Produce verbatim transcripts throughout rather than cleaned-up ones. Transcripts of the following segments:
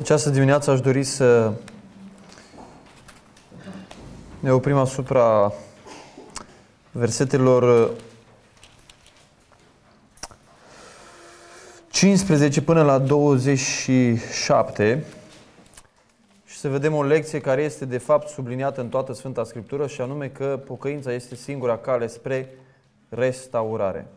Această dimineață aș dori să ne oprim asupra versetelor cincisprezece până la douăzeci și șapte și să vedem o lecție care este de fapt subliniată în toată Sfânta Scriptură, și anume că pocăința este singura cale spre restaurare.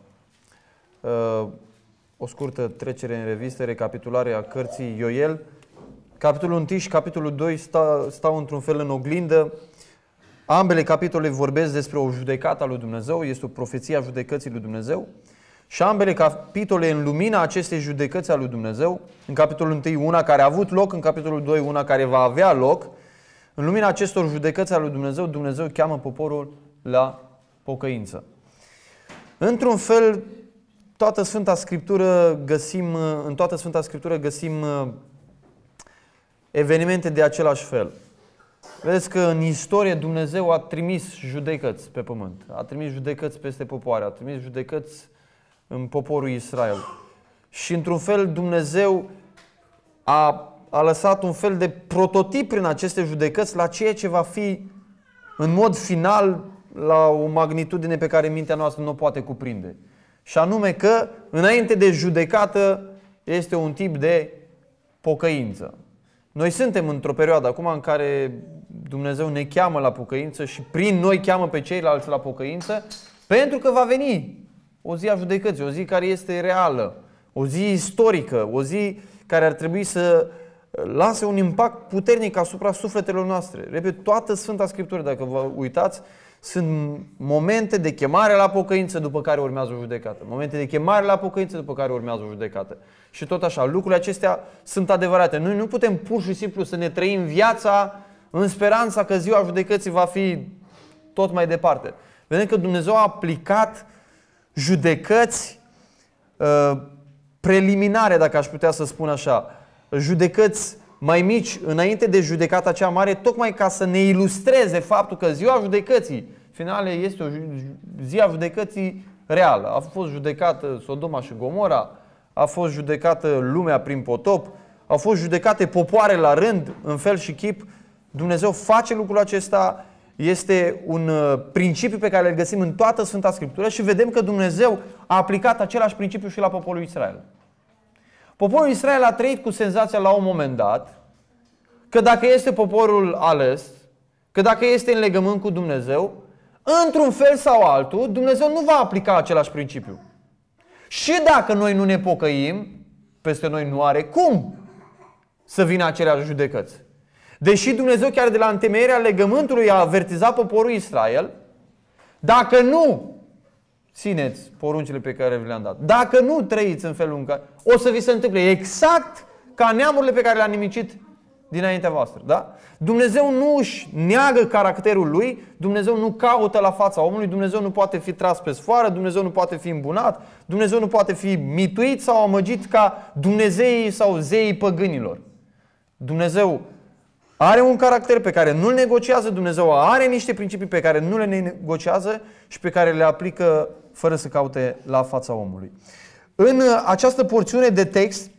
O scurtă trecere în revistă, recapitulare a cărții Ioel. Capitolul unu și capitolul doi stau, stau într-un fel în oglindă. Ambele capitole vorbesc despre o judecată a lui Dumnezeu, este o profeție a judecății lui Dumnezeu. Și ambele capitole în lumina acestei judecăți a lui Dumnezeu, în capitolul unu una care a avut loc, în capitolul doi una care va avea loc, în lumina acestor judecăți a lui Dumnezeu, Dumnezeu cheamă poporul la pocăință. Într-un fel, toată Sfânta Scriptură găsim, în toată Sfânta Scriptură găsim evenimente de același fel. Vedeți că în istorie Dumnezeu a trimis judecăți pe pământ, a trimis judecăți peste popoare, a trimis judecăți în poporul Israel. Și într-un fel Dumnezeu a, a lăsat un fel de prototip prin aceste judecăți la ceea ce va fi în mod final la o magnitudine pe care mintea noastră nu o poate cuprinde. Și anume că înainte de judecată este un tip de pocăință. Noi suntem într-o perioadă acum în care Dumnezeu ne cheamă la pocăință și prin noi cheamă pe ceilalți la pocăință, pentru că va veni o zi a judecății, o zi care este reală, o zi istorică, o zi care ar trebui să lase un impact puternic asupra sufletelor noastre. Repet, toată Sfânta Scriptură, dacă vă uitați, sunt momente de chemare la pocăință după care urmează o judecată. Momente de chemare la pocăință după care urmează o judecată. Și tot așa, lucrurile acestea sunt adevărate. Noi nu putem pur și simplu să ne trăim viața în speranța că ziua judecății va fi tot mai departe. Vedem că Dumnezeu a aplicat judecăți uh, preliminare, dacă aș putea să spun așa. Judecăți mai mici înainte de judecata cea mare, tocmai ca să ne ilustreze faptul că ziua judecății finale este o zi a judecății reală. A fost judecată Sodoma și Gomora, a fost judecată lumea prin potop, au fost judecate popoare la rând, în fel și chip. Dumnezeu face lucrul acesta, este un principiu pe care îl găsim în toată Sfânta Scriptură și vedem că Dumnezeu a aplicat același principiu și la poporul Israel. Poporul Israel a trăit cu senzația la un moment dat că dacă este poporul ales, că dacă este în legământ cu Dumnezeu, într-un fel sau altul, Dumnezeu nu va aplica același principiu. Și dacă noi nu ne pocăim, peste noi nu are cum să vină aceleași judecăți. Deși Dumnezeu chiar de la întemeierea legământului a avertizat poporul Israel, dacă nu țineți poruncile pe care vi le-am dat, dacă nu trăiți în felul în care, o să vi se întâmple exact ca neamurile pe care le-a nimicit dinaintea voastră. Da? Dumnezeu nu își neagă caracterul Lui, Dumnezeu nu caută la fața omului, Dumnezeu nu poate fi tras pe sfoară, Dumnezeu nu poate fi îmbunat, Dumnezeu nu poate fi mituit sau amăgit ca dumnezeii sau zeii păgânilor. Dumnezeu are un caracter pe care nu-l negociază, Dumnezeu are niște principii pe care nu le negociază și pe care le aplică fără să caute la fața omului. În această porțiune de text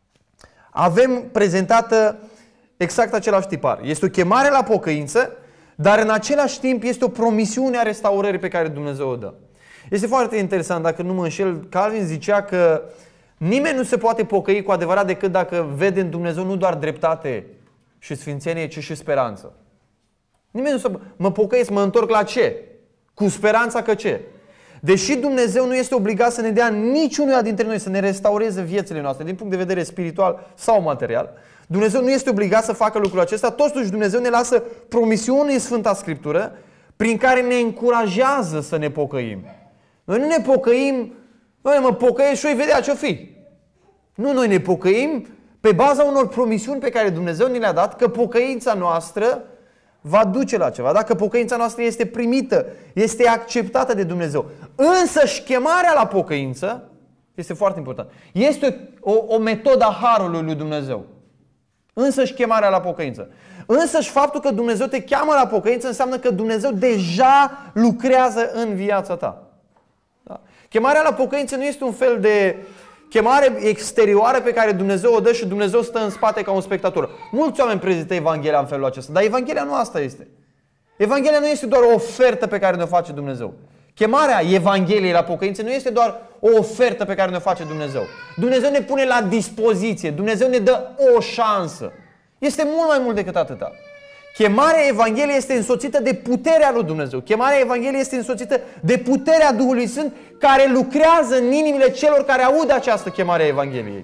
avem prezentată exact același tipar. Este o chemare la pocăință, dar în același timp este o promisiune a restaurării pe care Dumnezeu o dă. Este foarte interesant, dacă nu mă înșel, Calvin zicea că nimeni nu se poate pocăi cu adevărat decât dacă vede în Dumnezeu nu doar dreptate și sfințenie, ci și speranță. Nimeni nu se... Mă pocăiesc, mă întorc la ce? Cu speranța că ce? Deși Dumnezeu nu este obligat să ne dea niciunuia dintre noi să ne restaureze viețile noastre din punct de vedere spiritual sau material, Dumnezeu nu este obligat să facă lucrul acesta, totuși Dumnezeu ne lasă promisiuni în Sfânta Scriptură prin care ne încurajează să ne pocăim. Noi nu ne pocăim, noi mă pocăiesc și voi vedea ce-o fi. Nu, noi ne pocăim pe baza unor promisiuni pe care Dumnezeu ni le-a dat, că pocăința noastră va duce la ceva, dacă pocăința noastră este primită, este acceptată de Dumnezeu. Însă și chemarea la pocăință este foarte important. Este o, o metodă a harului lui Dumnezeu. Însă și chemarea la pocăință. Însă și faptul că Dumnezeu te cheamă la pocăință înseamnă că Dumnezeu deja lucrează în viața ta. Da? Chemarea la pocăință nu este un fel de chemare exterioară pe care Dumnezeu o dă și Dumnezeu stă în spate ca un spectator. Mulți oameni prezintă Evanghelia în felul acesta, dar Evanghelia nu asta este. Evanghelia nu este doar o ofertă pe care ne-o face Dumnezeu. Chemarea Evangheliei la pocăință nu este doar o ofertă pe care ne-o face Dumnezeu. Dumnezeu ne pune la dispoziție, Dumnezeu ne dă o șansă. Este mult mai mult decât atâta. Chemarea Evangheliei este însoțită de puterea lui Dumnezeu. Chemarea Evangheliei este însoțită de puterea Duhului Sfânt care lucrează în inimile celor care aud această chemare a Evangheliei.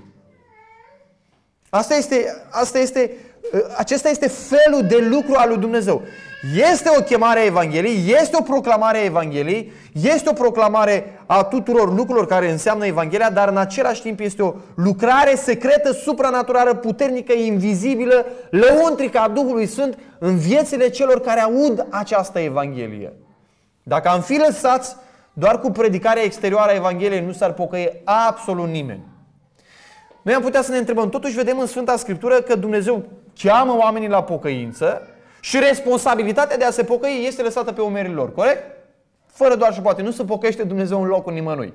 Asta este, asta este, acesta este felul de lucru al lui Dumnezeu. Este o chemare a Evangheliei, este o proclamare a Evangheliei, este o proclamare a tuturor lucrurilor care înseamnă Evanghelia, dar în același timp este o lucrare secretă, supranaturală, puternică, invizibilă, lăuntrică a Duhului Sfânt în viețile celor care aud această Evanghelie. Dacă am fi lăsați doar cu predicarea exterioară a Evangheliei, nu s-ar pocăi absolut nimeni. Noi am putea să ne întrebăm, totuși vedem în Sfânta Scriptură că Dumnezeu cheamă oamenii la pocăință și responsabilitatea de a se pocăi este lăsată pe umerii lor, corect? Fără doar și poate, nu se pocăiește Dumnezeu în locul nimănui.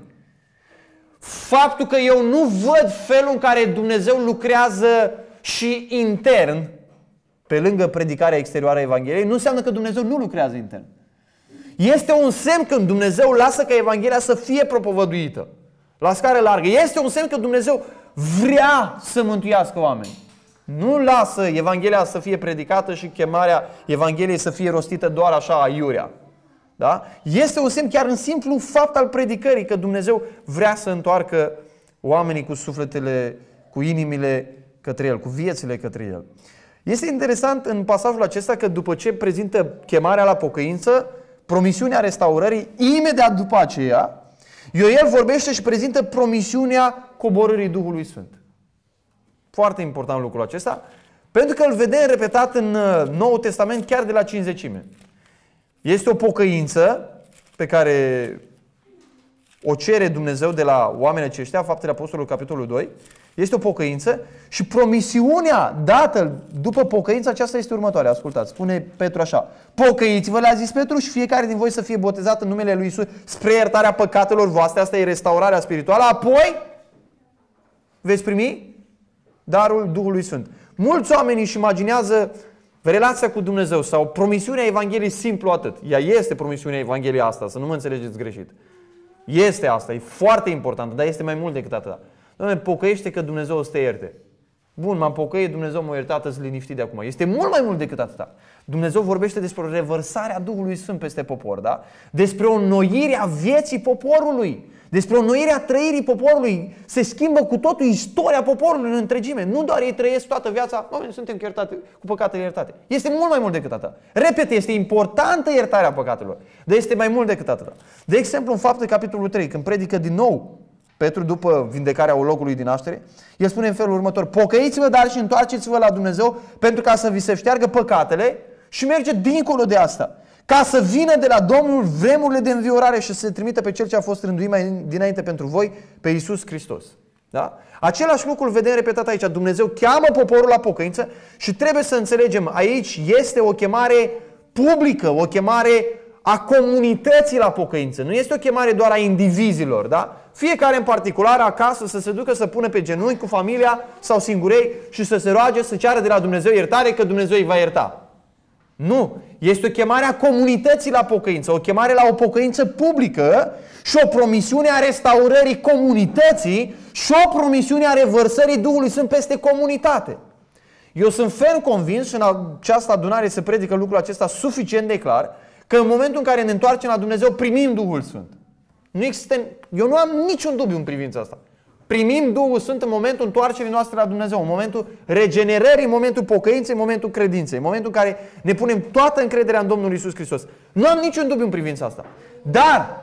Faptul că eu nu văd felul în care Dumnezeu lucrează și intern, pe lângă predicarea exterioară a Evangheliei, nu înseamnă că Dumnezeu nu lucrează intern. Este un semn când Dumnezeu lasă ca Evanghelia să fie propovăduită la scară largă. Este un semn că Dumnezeu vrea să mântuiască oameni. Nu lasă Evanghelia să fie predicată și chemarea Evangheliei să fie rostită doar așa aiurea. Da? Este un semn chiar în simplu fapt al predicării că Dumnezeu vrea să întoarcă oamenii cu sufletele, cu inimile către El, cu viețile către El. Este interesant în pasajul acesta că după ce prezintă chemarea la pocăință, promisiunea restaurării, imediat după aceea, Ioel vorbește și prezintă promisiunea coborârii Duhului Sfânt. Foarte important lucrul acesta, pentru că îl vedem repetat în Noul Testament chiar de la Cincizecime. Este o pocăință pe care o cere Dumnezeu de la oamenii aceștia, Faptele Apostolului, capitolul doi. Este o pocăință și promisiunea dată după pocăința aceasta este următoarea. Ascultați, spune Petru așa: pocăiți-vă, le-a zis Petru, și fiecare din voi să fie botezat în numele lui Iisus spre iertarea păcatelor voastre. Asta e restaurarea spirituală. Apoi veți primi darul Duhului Sfânt. Mulți oameni își imaginează relația cu Dumnezeu sau promisiunea Evangheliei simplu atât. Ea este promisiunea Evangheliei asta, să nu mă înțelegeți greșit. Este asta, e foarte important, dar este mai mult decât atât. Doamne, pocăiește că Dumnezeu o să te ierte. Bun, m-am pocăit, Dumnezeu m-a iertat, îți liniștit de acum. Este mult mai mult decât atât. Dumnezeu vorbește despre o revărsare a Duhului Sfânt peste popor, da? Despre o înnoire a vieții poporului. Despre o înnoire a trăirii poporului. Se schimbă cu totul istoria poporului în întregime. Nu doar ei trăiesc toată viața, oameni, suntem iertate, cu păcatele iertate. Este mult mai mult decât atât. Repet, este importantă iertarea păcatelor, dar este mai mult decât atât. De exemplu, în Fapte, capitolul trei, când predică din nou Petru după vindecarea locului din naștere, el spune în felul următor: pocăiți-vă, dar și întoarceți-vă la Dumnezeu pentru ca să vi se șteargă păcatele, și merge dincolo de asta, ca să vină de la Domnul vremurile de înviorare și să se trimită pe Cel ce a fost rânduit mai dinainte pentru voi, pe Iisus Hristos. Da? Același lucru îl vedem repetat aici. Dumnezeu cheamă poporul la pocăință și trebuie să înțelegem, aici este o chemare publică, o chemare a comunității la pocăință. Nu este o chemare doar a indivizilor, da? Fiecare în particular acasă să se ducă să pună pe genunchi cu familia sau singurei și să se roage, să ceară de la Dumnezeu iertare, că Dumnezeu îi va ierta. Nu. Este o chemare a comunității la pocăință, o chemare la o pocăință publică și o promisiune a restaurării comunității și o promisiune a revărsării Duhului Sfânt peste comunitate. Eu sunt ferm convins, și în această adunare se predică lucrul acesta suficient de clar, că în momentul în care ne întoarcem la Dumnezeu, primim Duhul Sfânt. Nu există, eu nu am niciun dubiu în privința asta. Primim Duhul Sfânt în momentul întoarcerii noastre la Dumnezeu, în momentul regenerării, în momentul pocăinței, în momentul credinței, în momentul în care ne punem toată încrederea în Domnul Iisus Hristos. Nu am niciun dubiu în privința asta. Dar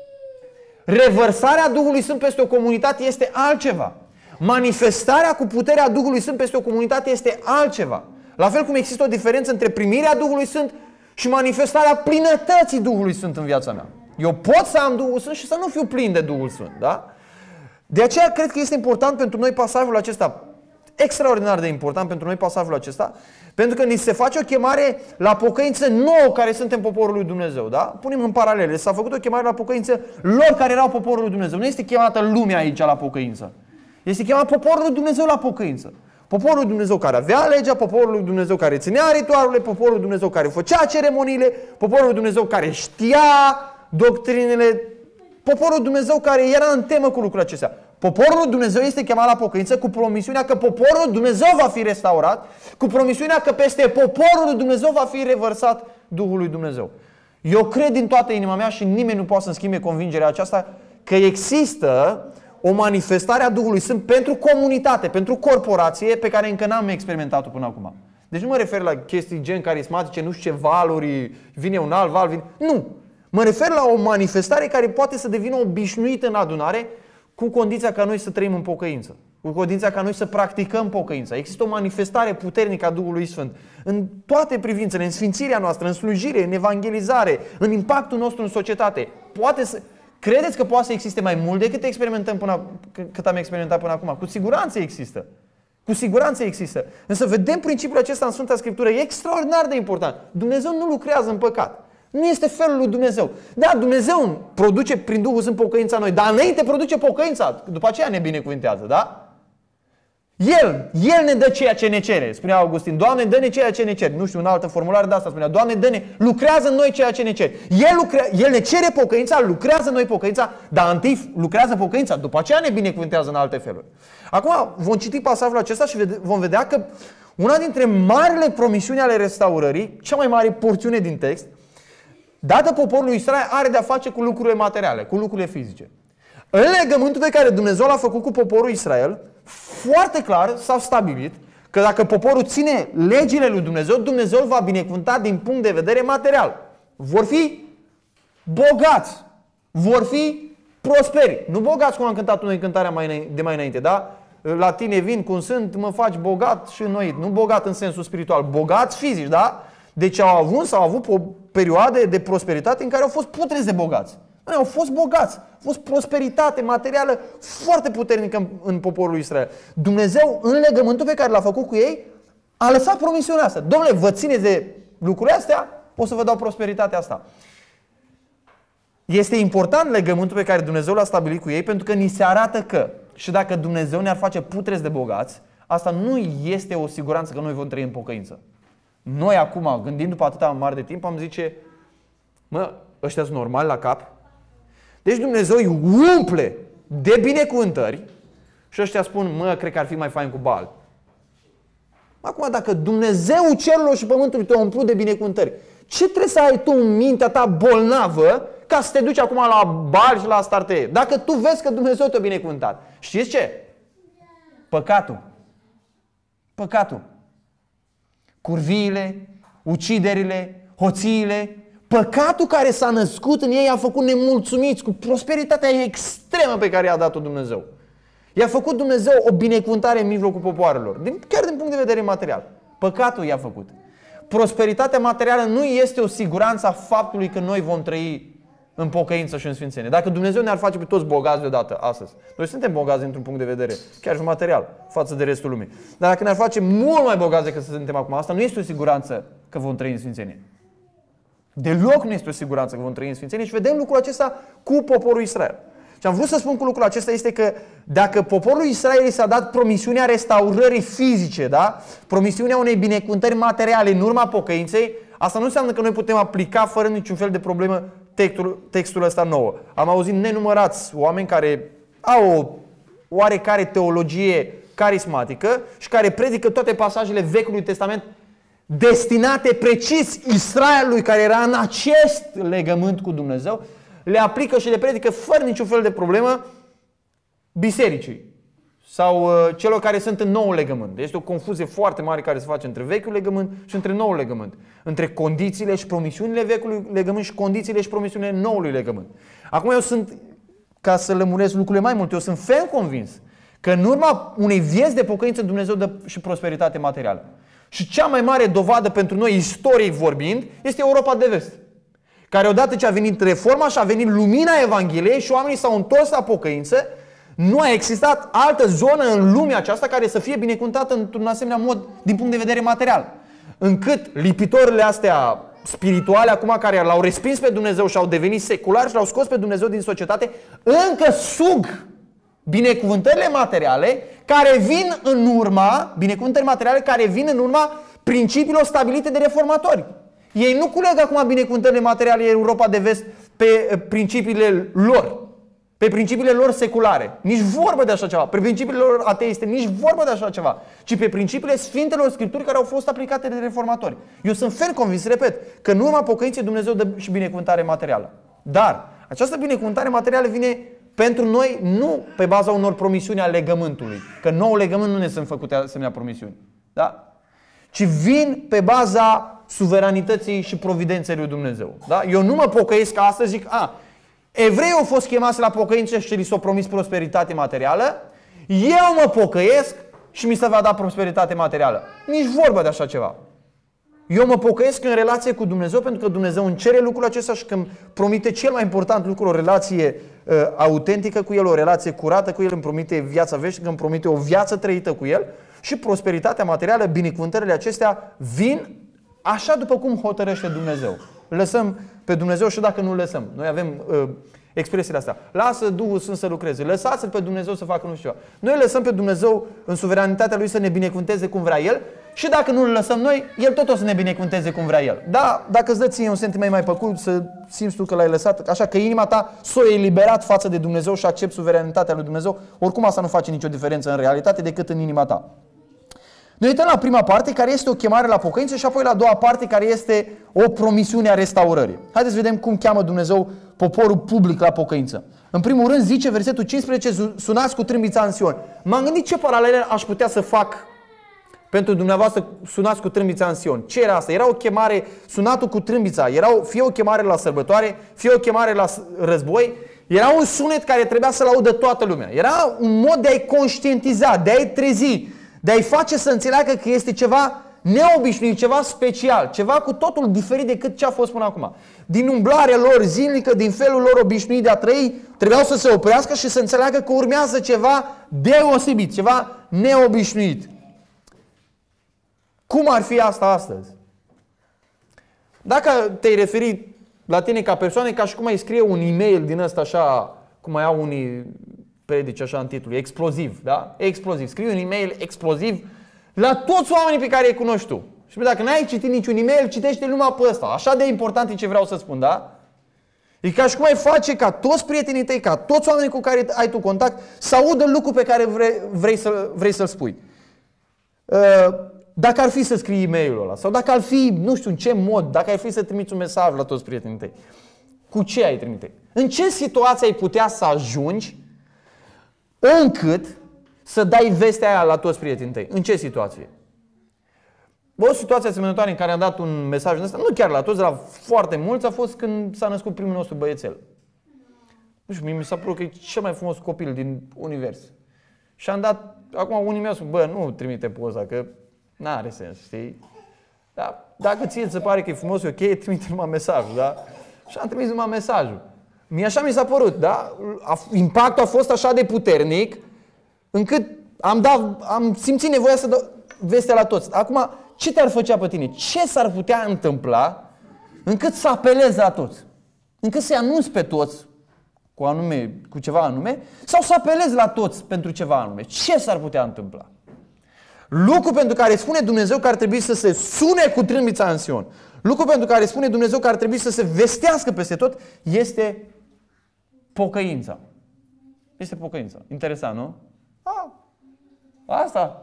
revărsarea Duhului Sfânt peste o comunitate este altceva. Manifestarea cu puterea Duhului Sfânt peste o comunitate este altceva. La fel cum există o diferență între primirea Duhului Sfânt și manifestarea plinătății Duhului Sfânt în viața mea. Eu pot să am Duhul Sfânt și să nu fiu plin de Duhul Sfânt, da? De aceea cred că este important pentru noi pasajul acesta, extraordinar de important pentru noi pasajul acesta, pentru că ni se face o chemare la pocăință nouă care suntem poporul lui Dumnezeu, da? Punem în paralele, s-a făcut o chemare la pocăință lor care erau poporul lui Dumnezeu. Nu este chemată lumea aici la pocăință. Este chemat poporul lui Dumnezeu la pocăință. Poporul lui Dumnezeu care avea legea, poporul lui Dumnezeu care ținea ritualurile, poporul lui Dumnezeu care făcea ceremoniile, poporul lui Dumnezeu care știa doctrinele, poporul lui Dumnezeu care era în temă cu lucrurile acestea. Poporul lui Dumnezeu este chemat la pocăință cu promisiunea că poporul lui Dumnezeu va fi restaurat, cu promisiunea că peste poporul lui Dumnezeu va fi revărsat Duhul lui Dumnezeu. Eu cred din toată inima mea și nimeni nu poate să-mi schimbe convingerea aceasta că există o manifestare a Duhului Sfânt pentru comunitate, pentru corporație, pe care încă n-am experimentat-o până acum. Deci nu mă refer la chestii gen carismatice, nu știu ce valuri, vine un alt val, vine... Nu! Mă refer la o manifestare care poate să devină obișnuită în adunare, cu condiția ca noi să trăim în pocăință, cu condiția ca noi să practicăm pocăința. Există o manifestare puternică a Duhului Sfânt în toate privințele, în sfințirea noastră, în slujire, în evangelizare, în impactul nostru în societate. Poate să... Credeți că poate să existe mai mult decât experimentăm până, cât am experimentat până acum? Cu siguranță există. Cu siguranță există. Însă vedem principiul acesta în Sfânta Scriptură. E extraordinar de important. Dumnezeu nu lucrează în păcat. Nu este felul lui Dumnezeu. Da, Dumnezeu produce prin Duhul Sfânt pocăința noi, dar înainte produce pocăința. După aceea ne binecuvintează, da? El, El ne dă ceea ce ne cere. Spunea Augustin, Doamne, dă-ne ceea ce ne ceri. Nu știu, un altă formulare de asta spunea, Doamne, dă-ne, lucrează în noi ceea ce ne ceri. El, lucre, El ne cere pocăința, lucrează în noi pocăința, dar întâi lucrează pocăința, după aceea ne binecuvintează în alte feluri. Acum vom citi pasajul acesta și vom vedea că una dintre marile promisiuni ale restaurării, cea mai mare porțiune din text, dată poporului Israel, are de-a face cu lucrurile materiale, cu lucrurile fizice. În legământul pe care Dumnezeu l-a făcut cu poporul Israel, foarte clar s-a stabilit că dacă poporul ține legile lui Dumnezeu, Dumnezeu îl va binecuvânta din punct de vedere material. Vor fi bogați, vor fi prosperi. Nu bogați cum am cântat noi cântarea mai de mai înainte, da? La tine vin cum sunt, mă faci bogat și înnoit. Nu bogat în sensul spiritual, bogați fizici, da? Deci au avut sau au avut o perioadă de prosperitate în care au fost putreți de bogați. Au fost bogați, a fost prosperitate materială foarte puternică în, în poporul Israel. Dumnezeu, în legământul pe care l-a făcut cu ei, a lăsat promisiunea asta. Dom'le, vă țineți de lucrurile astea, o să vă dau prosperitatea asta. Este important legământul pe care Dumnezeu l-a stabilit cu ei, pentru că ni se arată că, și dacă Dumnezeu ne-ar face putreți de bogați, asta nu este o siguranță că noi vom trăi în pocăință. Noi acum, gândind după atâta mare de timp, am zice, mă, ăștia sunt normali la cap? Deci Dumnezeu îi umple de binecuvântări și ăștia spun, mă, cred că ar fi mai fain cu Baal. Acum, dacă Dumnezeu cerurilor și pământului te-a umplut de binecuvântări, ce trebuie să ai tu în mintea ta bolnavă ca să te duci acum la Baal și la Astarte? Dacă tu vezi că Dumnezeu te-a binecuvântat. Știți ce? Păcatul. Păcatul. Curviile, uciderile, hoțiile, păcatul care s-a născut în ei a făcut nemulțumiți cu prosperitatea extremă pe care i-a dat-o Dumnezeu. I-a făcut Dumnezeu o binecuvântare în mijlocul popoarelor, chiar din punct de vedere material. Păcatul i-a făcut. Prosperitatea materială nu este o siguranță a faptului că noi vom trăi în pocăință și în sfințenie. Dacă Dumnezeu ne-ar face pe toți bogați deodată astăzi, noi suntem bogați dintr-un punct de vedere, chiar și material, față de restul lumii. Dar dacă ne-ar face mult mai bogați decât să suntem acum, asta nu este o siguranță că vom trăi în sfințenie. Deloc nu este o siguranță că vom trăi în sfințenie și vedem lucrul acesta cu poporul Israel. Și am vrut să spun cu lucrul acesta este că dacă poporul Israel s-a dat promisiunea restaurării fizice, da? Promisiunea unei binecuvântări materiale în urma pocăinței, asta nu înseamnă că noi putem aplica fără niciun fel de problemă textul, textul ăsta nou. Am auzit nenumărați oameni care au o oarecare teologie carismatică și care predică toate pasajele Vechiului Testament destinate precis Israelului care era în acest legământ cu Dumnezeu, le aplică și le predică fără niciun fel de problemă bisericii sau uh, celor care sunt în noul legământ. Este o confuzie foarte mare care se face între vechiul legământ și între noul legământ. Între condițiile și promisiunile vechiului legământ și condițiile și promisiunile noului legământ. Acum eu sunt, ca să lămuresc lucrurile mai mult, eu sunt ferm convins că în urma unei vieți de pocăință Dumnezeu dă și prosperitate materială. Și cea mai mare dovadă pentru noi, istoriei vorbind, este Europa de Vest, care odată ce a venit reforma și a venit lumina Evangheliei și oamenii s-au întors la pocăință, nu a existat altă zonă în lumea aceasta care să fie binecuvântată într-un asemenea mod din punct de vedere material. Încât lipitorile astea spirituale acum care l-au respins pe Dumnezeu și au devenit seculari și l-au scos pe Dumnezeu din societate, încă sug Binecuvântările materiale care vin în urma, binecuvântările materiale care vin în urma principiilor stabilite de reformatori. Ei nu culeg acum binecuvântările materiale în Europa de Vest pe principiile lor, pe principiile lor seculare. Nici vorbă de așa ceva. Pe principiile lor ateiste, nici vorbă de așa ceva. Ci pe principiile Sfintelor Scripturi care au fost aplicate de reformatori. Eu sunt ferm convins, repet, că în urma pocăinței Dumnezeu dă și binecuvântare materială. Dar această binecuvântare materială vine pentru noi nu pe baza unor promisiuni ale legământului. Că nou legământ nu ne sunt făcute asemenea promisiuni. Da? Ci vin pe baza suveranității și providenței lui Dumnezeu. Da? Eu nu mă pocăiesc ca astăzi, zic, a, evreii au fost chemați la pocăință și li s-a promis prosperitate materială, eu mă pocăiesc și mi se va da prosperitate materială. Nici vorbă de așa ceva. Eu mă pocăiesc în relație cu Dumnezeu pentru că Dumnezeu îmi cere lucrul acesta și că îmi promite cel mai important lucru, o relație uh, autentică cu El, o relație curată cu El, îmi promite viața veșnică, îmi promite o viață trăită cu El și prosperitatea materială, binecuvântările acestea vin așa după cum hotărăște Dumnezeu. Lăsăm pe Dumnezeu și dacă nu lăsăm. Noi avem uh, expresiile astea. Lasă Duhul Sfânt să lucreze. Lăsați-L pe Dumnezeu să facă nu știu ceva. Noi lăsăm pe Dumnezeu în suveranitatea Lui să ne binecuvânteze cum vrea El și dacă nu îl lăsăm noi, El tot o să ne binecuvânteze cum vrea El. Da, dacă îți dă ție un sentiment mai plăcut, să simți tu că l-ai lăsat, așa că inima ta s-o eliberat față de Dumnezeu și accepti suveranitatea lui Dumnezeu, oricum asta nu face nicio diferență în realitate decât în inima ta. Noi uităm la prima parte, care este o chemare la pocăință, și apoi la a doua parte, care este o promisiune a restaurării. Haideți să vedem cum cheamă Dumnezeu poporul public la pocăință. În primul rând zice versetul cincisprezece, sunați cu trâmbița în Sion. M-am gândit ce paralele aș putea să fac pentru dumneavoastră, sunați cu trâmbița în Sion. Ce era asta? Era o chemare, sunatul cu trâmbița, era o, fie o chemare la sărbătoare, fie o chemare la război. Era un sunet care trebuia să-l audă toată lumea. Era un mod de a-i conștientiza, de a-i trezi, de a-i face să înțeleagă că este ceva neobișnuit, ceva special, ceva cu totul diferit decât ce a fost până acum. Din umblarea lor zilnică, din felul lor obișnuit de a trăi, trebuiau să se oprească și să înțeleagă că urmează ceva deosebit, ceva neobișnuit. Cum ar fi asta astăzi? Dacă te-ai referit la tine ca persoană, ca și cum ai scrie un e-mail din ăsta așa, cum mai au unii predici așa în titlu, exploziv, da? Exploziv. Scrii un e-mail exploziv la toți oamenii pe care îi cunoști tu. Și dacă n-ai citit niciun e-mail, citește numai pe ăsta. Așa de important e ce vreau să spun, da? E ca și cum ai face ca toți prietenii tăi, ca toți oamenii cu care ai tu contact, să audă lucrul pe care vrei, vrei, să, vrei să-l spui. Dacă ar fi să scrii e-mailul ăla, sau dacă ar fi, nu știu în ce mod, dacă ar fi să trimiți un mesaj la toți prietenii tăi, cu ce ai trimite? În ce situație ai putea să ajungi încât să dai vestea aia la toți prietenii tăi? În ce situație? O situație asemănătoare în care am dat un mesaj în ăsta, nu chiar la toți, dar la foarte mulți, a fost când s-a născut primul nostru băiețel. Nu știu, mi s-a părut că e cel mai frumos copil din univers. Și am dat, acum unii mi-au spus, bă, nu trimite poza, că n-are sens, știi? Dar dacă ție îți se pare că e frumos, e ok, trimite numai mesajul, da? Și am trimis numai mesajul. Mie așa mi s-a părut, da? Impactul a fost așa de puternic, încât am, dat, am simțit nevoia să dau vestea la toți. Acum, ce te-ar făcea pe tine? Ce s-ar putea întâmpla încât să apelezi la toți? Încât să-i anunți pe toți cu, anume, cu ceva anume, sau să apelezi la toți pentru ceva anume? Ce s-ar putea întâmpla? Lucru pentru care spune Dumnezeu că ar trebui să se sune cu trâmbița în Sion, lucru pentru care spune Dumnezeu că ar trebui să se vestească peste tot, este pocăința. Este pocăința. Interesant, nu? A, asta.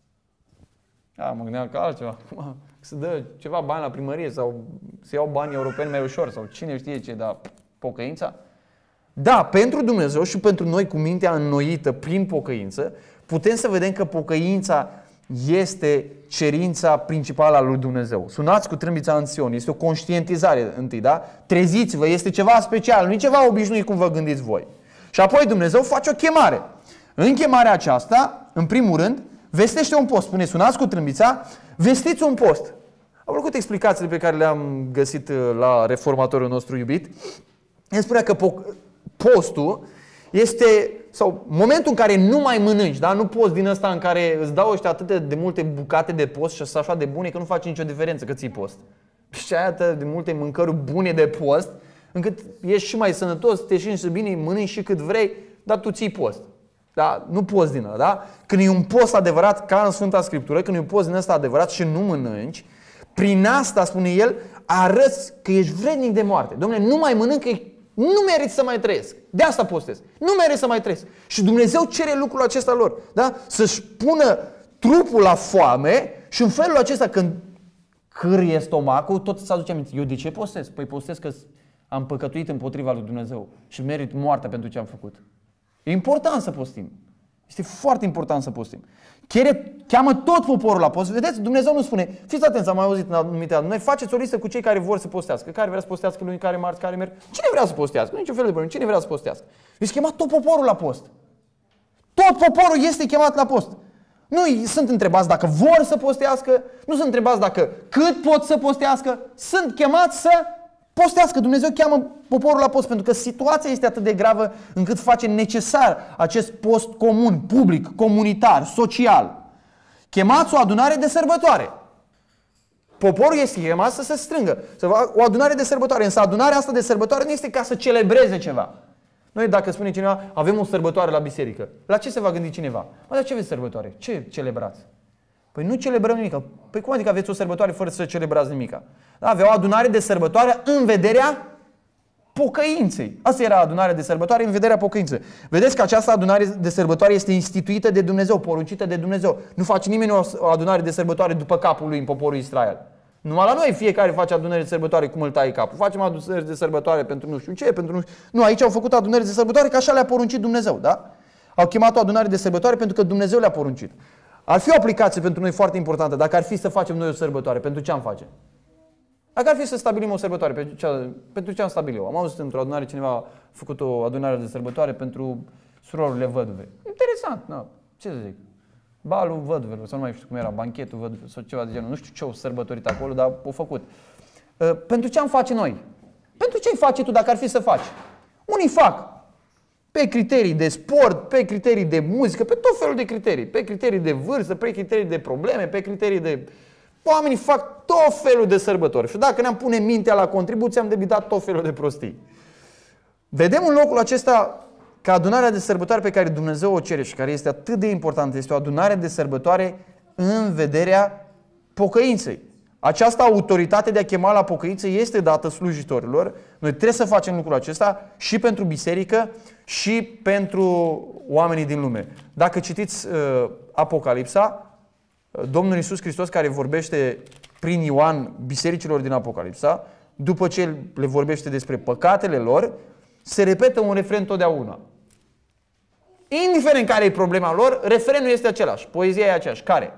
A, mă gândeam că altceva. Să dă ceva bani la primărie sau să iau bani europeni mai ușor sau cine știe ce, dar pocăința? Da, pentru Dumnezeu și pentru noi cu mintea înnoită prin pocăință, putem să vedem că pocăința este cerința principală a lui Dumnezeu. Sunați cu trâmbița în Sion. Este o conștientizare întâi, da? Treziți-vă, este ceva special, nu e ceva obișnuit cum vă gândiți voi. Și apoi Dumnezeu face o chemare. În chemarea aceasta, în primul rând, vestește un post. Spune, sunați cu trâmbița, vestiți un post. Am făcut explicațiile pe care le-am găsit la reformatorul nostru iubit. El spunea că postul este, sau momentul în care nu mai mănânci, da? Nu poți din ăsta în care îți dau ăștia atât de multe bucate de post și sunt așa de bune că nu face nicio diferență că ții post. Și ai atât de multe mâncăruri bune de post, încât ești și mai sănătos, te simți bine, mănânci și cât vrei, dar tu ții post. Da? Nu poți din ăla, da? Când e un post adevărat, ca în Sfânta Scriptură, când e un post din ăsta adevărat și nu mănânci, prin asta, spune el, arăți că ești vrednic de moarte. Dom'le, nu mai mănânc, că nu meriți să mai trăiesc. De asta postez. Nu meriți să mai trăiesc. Și Dumnezeu cere lucrul acesta lor. Da? Să-și pună trupul la foame și în felul acesta, când cârie stomacul, tot să aduce aminte. Eu de ce postez? Păi postez că am păcătuit împotriva lui Dumnezeu și merit moartea pentru ce am făcut. E important să postim. Este foarte important să postim. Chere, cheamă tot poporul la post. Vedeți, Dumnezeu nu spune, fiți atenți, am mai auzit în anumite noi faceți o listă cu cei care vor să postească. Care vrea să postească luni, care marți, care merg. Cine vrea să postească? Niciun fel de problemă. Cine vrea să postească? Deci chema tot poporul la post. Tot poporul este chemat la post. Nu sunt întrebați dacă vor să postească, nu sunt întrebați dacă cât pot să postească, sunt chemați să postească. Dumnezeu cheamă poporul la post pentru că situația este atât de gravă încât face necesar acest post comun, public, comunitar, social. Chemați o adunare de sărbătoare. Poporul este chemat să se strângă, să facă o adunare de sărbătoare. Însă adunarea asta de sărbătoare nu este ca să celebreze ceva. Noi dacă spune cineva, avem o sărbătoare la biserică, la ce se va gândi cineva? Mă, dar ce aveți sărbătoare? Ce celebrați? Păi nu celebrăm nimic. Păi cum adică aveți o sărbătoare fără să celebrați nimic? Da, avea o adunare de sărbătoare în vederea pocăinței. Asta era adunarea de sărbătoare în vederea pocăinței. Vedeți că această adunare de sărbătoare este instituită de Dumnezeu, poruncită de Dumnezeu. Nu face nimeni o adunare de sărbătoare după capul lui în poporul Israel. Numai la noi fiecare face adunări de sărbătoare cum îl tai capul. Facem adunări de sărbătoare pentru nu știu ce, pentru nu știu. Nu, aici au făcut adunări de sărbătoare că așa le-a poruncit Dumnezeu, da? Au chemat o adunare de sărbătoare pentru că Dumnezeu le-a poruncit. Ar fi o aplicație pentru noi foarte importantă dacă ar fi să facem noi o sărbătoare. Pentru ce am face? Dacă ar fi să stabilim o sărbătoare, pentru ce, pentru ce am stabilit eu? Am auzit într-o adunare cineva a făcut o adunare de sărbătoare pentru surorile văduve. Interesant, nu? Ce să zic? Balul văduvelor, sau nu mai știu cum era, banchetul văduvelor sau ceva de genul. Nu știu ce au sărbătorit acolo, dar au făcut. Uh, pentru ce am face noi? Pentru ce ai face tu dacă ar fi să faci? Unii fac pe criterii de sport, pe criterii de muzică, pe tot felul de criterii. Pe criterii de vârstă, pe criterii de probleme, pe criterii de... Oamenii fac tot felul de sărbători. Și dacă ne-am pune mintea la contribuție, am debitat tot felul de prostii. Vedem în locul acesta că adunarea de sărbătoare pe care Dumnezeu o cere și care este atât de importantă, este o adunare de sărbătoare în vederea pocăinței. Această autoritate de a chema la pocăință este dată slujitorilor. Noi trebuie să facem lucrul acesta și pentru biserică și pentru oamenii din lume. Dacă citiți uh, Apocalipsa, Domnul Iisus Hristos, care vorbește prin Ioan bisericilor din Apocalipsa, după ce le vorbește despre păcatele lor, se repetă un refren totdeauna. Indiferent care e problema lor, refrenul este același, poezia e aceeași. Care?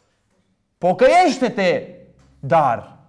Pocăiește-te, dar.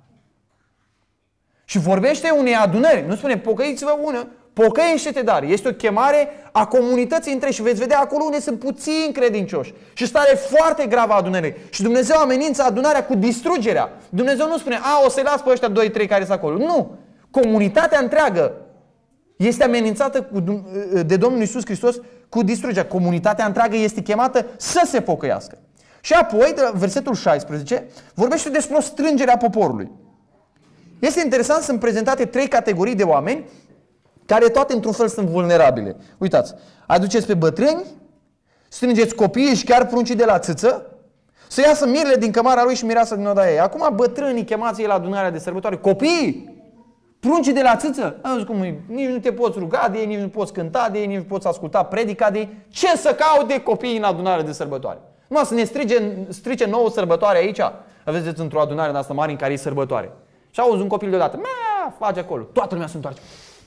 Și vorbește unei adunări, nu spune pocăiți-vă ună, pocăiește-te, dar. Este o chemare a comunității între și veți vedea acolo unde sunt puțini credincioși. Și stare foarte gravă a adunării. Și Dumnezeu amenință adunarea cu distrugerea. Dumnezeu nu spune, a, o să-i las pe ăștia doi, trei care sunt acolo. Nu. Comunitatea întreagă este amenințată cu, de Domnul Iisus Hristos cu distrugerea. Comunitatea întreagă este chemată să se pocăiască. Și apoi, de la versetul șaisprezece, vorbește despre o strângere a poporului. Este interesant, sunt prezentate trei categorii de oameni care toate într-un fel sunt vulnerabile. Uitați, aduceți pe bătrâni, strângeți copiii și chiar pruncii de la țâță, să iasă mirele din cămara lui și mireasa din odaia ei. Acum bătrânii chemați ei la adunarea de sărbătoare, copiii, pruncii de la țâță, cum e, nici nu te poți ruga de ei, nici nu poți cânta de ei, nici nu poți asculta predica de ei. Ce să caute copiii în adunare de sărbătoare? Numai să ne strige, strice nouă sărbătoare aici. Aveți într-o adunare de asta mare în care e sărbătoare. Și auzi un copil deodată, mea, face acolo. Toată lumea se întoarce.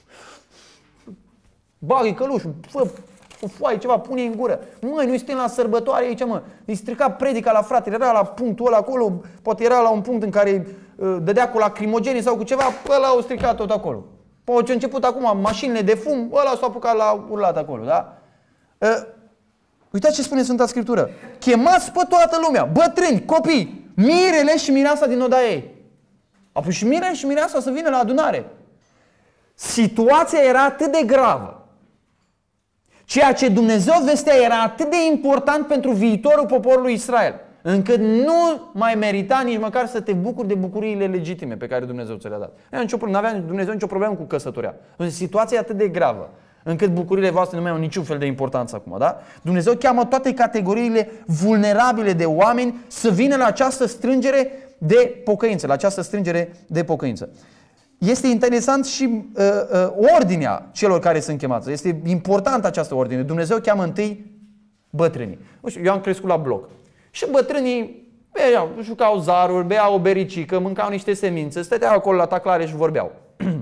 Bagă-i călușul, fă o foaie, ceva, pune-i în gură. Măi, noi suntem la sărbătoare aici, mă. Îi strica predica la frate, era la punctul ăla acolo, poate era la un punct în care uh, dădea cu lacrimogenii sau cu ceva, ăla au stricat tot acolo. Păi ce a început acum mașinile de fum, ăla s-a apucat la urlat acolo, da? Uh, uitați ce spune Sfânta Scriptură. Chemați pe toată lumea, bătrâni, copii, mirele și mireasa din odaia ei. Apoi și mirele și mireasa să vină la adunare. Situația era atât de gravă. Ceea ce Dumnezeu vestea era atât de important pentru viitorul poporului Israel, încât nu mai merita nici măcar să te bucuri de bucuriile legitime pe care Dumnezeu ți le-a dat. Nu avea Dumnezeu nicio problemă cu căsătoria. Situația e atât de gravă. încât bucuriile voastre nu mai au niciun fel de importanță acum, da? Dumnezeu cheamă toate categoriile vulnerabile de oameni să vină la această strângere de pocăință, la această strângere de pocăință. Este interesant și uh, uh, ordinea celor care sunt chemați. Este importantă această ordine. Dumnezeu cheamă întâi bătrânii. Eu am crescut la bloc. Și bătrânii beau, jucau zaruri, beau o bericică, mâncau niște semințe, stăteau acolo la taclare și vorbeau.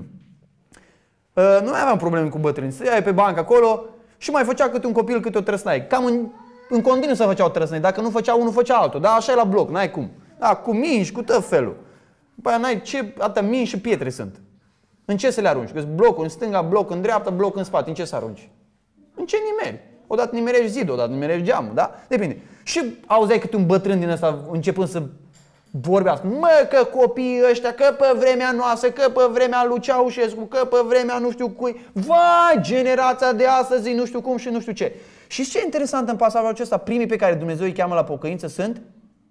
Nu mai aveam probleme cu bătrâni. Stăteai pe bancă acolo și mai făcea câte un copil, câte o trăsnaie. Cam în, în continuu să făceau trăsnaie. Dacă nu făcea unul, făcea altul. Dar așa e la bloc, n-ai cum. Da, cu mingi, cu tot felul. După aia n-ai ce, atâta mingi și pietre sunt. În ce să le arunci? Că blocul în stânga, bloc în dreapta, bloc în spate. În ce să arunci? În ce nimeri? Odată nimerești zidul, odată nimerești geamul, da? Depinde. Și auzeai câte un bătrân din ăsta începând să vorbească. Mă, că copiii ăștia, că pe vremea noastră, că pe vremea lui Ceaușescu, că pe vremea nu știu cui. Vai, generația de astăzi, nu știu cum și nu știu ce. Și ce e interesant în pasajul acesta? Primii pe care Dumnezeu îi cheamă la pocăință sunt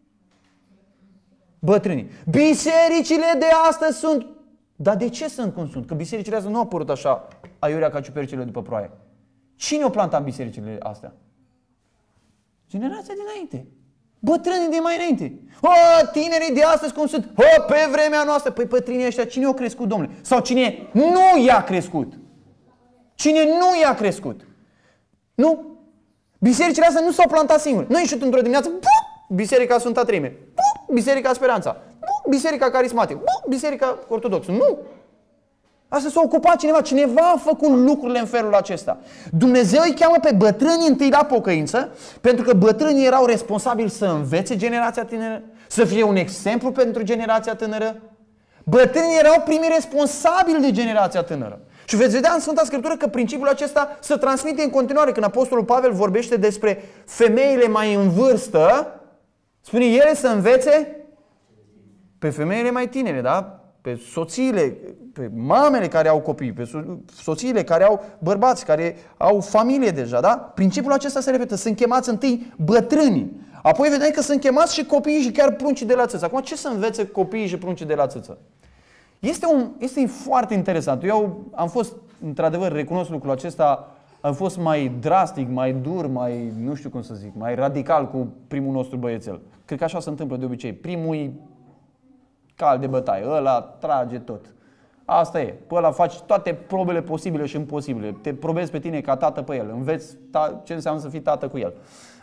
bătrânii. Bisericile de astăzi sunt... Dar de ce sunt cum sunt? Că bisericile astea nu au apărut așa aiurea ca ciupercile după ploaie. Cine o planta în bisericile astea? Generația dinainte. Bătrânii de mai înainte. O, tinerii de astăzi cum sunt? O, pe vremea noastră. Păi bătrânii ăștia, cine i-a crescut, domnule? Sau cine nu i-a crescut? Cine nu i-a crescut? Nu? Bisericile astea nu s-au plantat singuri. Nu ieșit într-o dimineață, buh, Biserica Sfânta Treime, buh, Biserica Speranța, buh, Biserica Carismatică, buh, Biserica Ortodoxă. Nu! Asta s-a ocupat cineva. Cineva a făcut lucrurile în felul acesta. Dumnezeu îi cheamă pe bătrânii întâi la pocăință, pentru că bătrânii erau responsabili să învețe generația tânără, să fie un exemplu pentru generația tânără. Bătrânii erau primii responsabili de generația tânără. Și veți vedea în Sfânta Scriptură că principiul acesta se transmite în continuare. Când Apostolul Pavel vorbește despre femeile mai în vârstă, spune ele să învețe pe femeile mai tinere, da? Pe soțiile, pe mamele care au copii, pe soțiile care au bărbați, care au familie deja, da? Principiul acesta se repetă. Sunt chemați întâi bătrânii. Apoi vedem că sunt chemați și copiii și chiar pruncii de la țâță. Acum, ce să învețe copiii și pruncii de la țâță? Este, un, este foarte interesant. Eu am fost, într-adevăr, recunosc lucrul acesta, am fost mai drastic, mai dur, mai, nu știu cum să zic, mai radical cu primul nostru băiețel. Cred că așa se întâmplă de obicei. Primul e cal de bătaie, ăla trage tot. Asta e. Pe ăla faci toate probele posibile și imposibile. Te probezi pe tine ca tată pe el. Înveți ce înseamnă să fii tată cu el.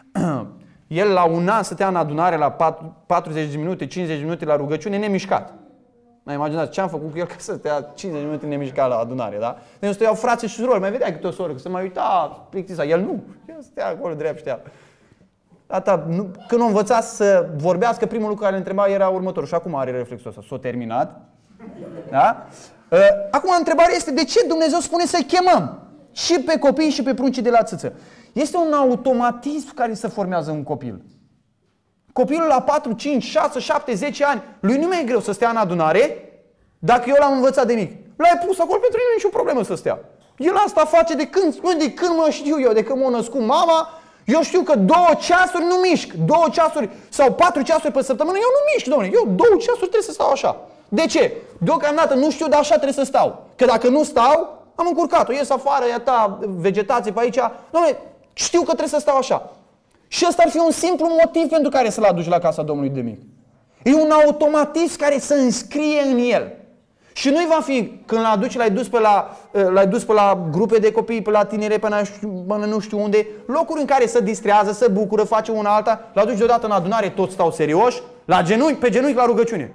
El la un an stătea în adunare la patruzeci de minute, cincizeci de minute la rugăciune, nemișcat. Mai imaginați ce am făcut cu el ca să stea cincizeci de minute nemișcat la adunare, da? Deci stăteau frații și surori, mai vedea câte o soră, că se mai uita, plictisa. El nu. El stătea acolo drept, știa. Ata, nu, când a învățat să vorbească, primul lucru care îl întreba era următorul. Și acum are reflexul ăsta. S-a terminat. Da? Acum întrebarea este de ce Dumnezeu spune să chemăm și pe copii și pe pruncii de la țâță. Este un automatism care se formează în copil. Copilul la patru, cinci, șase, șapte, zece ani, lui nu mai e greu să stea în adunare dacă eu l-am învățat de mic. L-ai pus acolo, pentru el nu e nicio problemă să stea. El asta face de când, de când mă știu eu, de când m-a născut mama. Eu știu că două ceasuri nu mișc, două ceasuri sau patru ceasuri pe săptămână, eu nu mișc, domnule. Eu două ceasuri trebuie să stau așa. De ce? Deocamdată nu știu, dar așa trebuie să stau. Că dacă nu stau, am încurcat-o. Ies afară, e ta vegetație pe aici. Domnule, știu că trebuie să stau așa. Și ăsta ar fi un simplu motiv pentru care să-l aduci la casa Domnului de mic. E un automatism care se înscrie în el. Și nu-i va fi, când l aduci, l-ai dus pe la, l-ai dus pe la grupe de copii, pe la tinere, până nu știu unde, locuri în care se distrează, se bucură, face una alta, l aduci deodată în adunare, toți stau serioși, la genunchi, pe genunchi la rugăciune.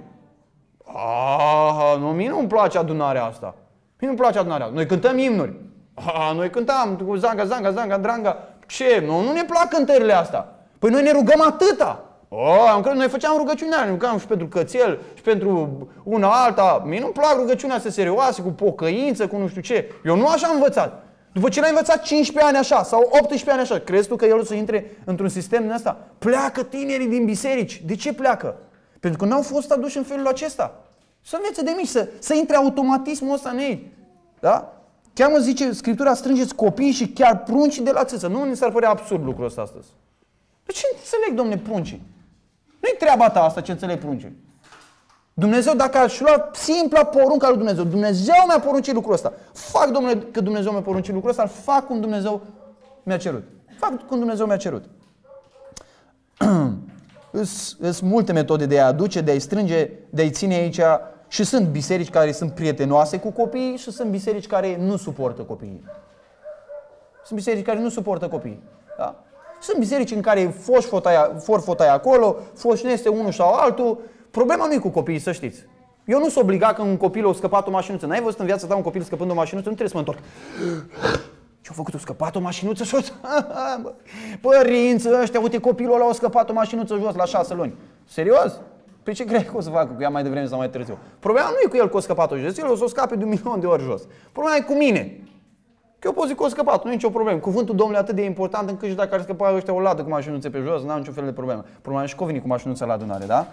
Ah, nu, mie nu-mi place adunarea asta. Mie nu-mi place adunarea asta. Noi cântăm imnuri. Ah, noi cântam cu zanga, zanga, zanga, dranga. Ce? Nu, nu ne plac cântările astea. Păi noi ne rugăm atâta. Oh, am crezut, noi făceam rugăciunea, ne rugam și pentru cățel, și pentru una alta. Mie nu-mi plac rugăciunea astea serioase, cu pocăință, cu nu știu ce. Eu nu așa am învățat. După ce l-ai învățat cincisprezece ani așa, sau optsprezece ani așa, crezi tu că el o să intre într-un sistem din ăsta? Pleacă tinerii din biserici. De ce pleacă? Pentru că n-au fost aduși în felul acesta. Să învețe de mici, să, să intre automatismul ăsta în ei. Da? Cheamă, zice Scriptura, strângeți copiii și chiar pruncii de la țâță. Nu mi s-ar părea absurd lucrul ăsta astăzi. De ce înțeleg, domne, pruncii? Nu-i treaba ta asta ce înțeleg pruncii. Dumnezeu, dacă aș lua simpla porunca lui Dumnezeu, Dumnezeu mi-a poruncit lucrul ăsta. Fac, Domnule, că Dumnezeu mi-a poruncit lucrul ăsta, fac cum Dumnezeu mi-a cerut. Fac cum Dumnezeu mi-a cerut. Sunt multe metode de a aduce, de a-i strânge, de a-i ține aici. Și sunt biserici care sunt prietenoase cu copiii și sunt biserici care nu suportă copiii. Sunt biserici care nu suportă copiii. Da? Sunt biserici în care foși fotaia, for fotaia acolo, foșnește unul sau altul. Problema nu e cu copiii, să știți. Eu nu sunt obligat că un copil a scăpat o mașinuță. N-ai văzut în viața ta un copil scăpând o mașinuță? Nu trebuie să mă întorc. Ce-a făcut? A scăpat o mașinuță jos? Părinți ăștia, uite, copilul ăla a scăpat o mașinuță jos la șase luni. Serios? Păi ce crezi că o să facă cu ea mai devreme sau mai târziu? Problema nu e cu el că a scăpat-o jos, el o să o scape de un milion de ori jos. Problema e cu mine. Că eu pot zic că a scăpat, nu e nicio problemă. Cuvântul Domnului e atât de important încât și dacă ar scăpa ăștia o ladă cu mașinuțe pe jos, n-am niciun fel de problemă. Problema e și că o vine cu mașinuța la adunare, da?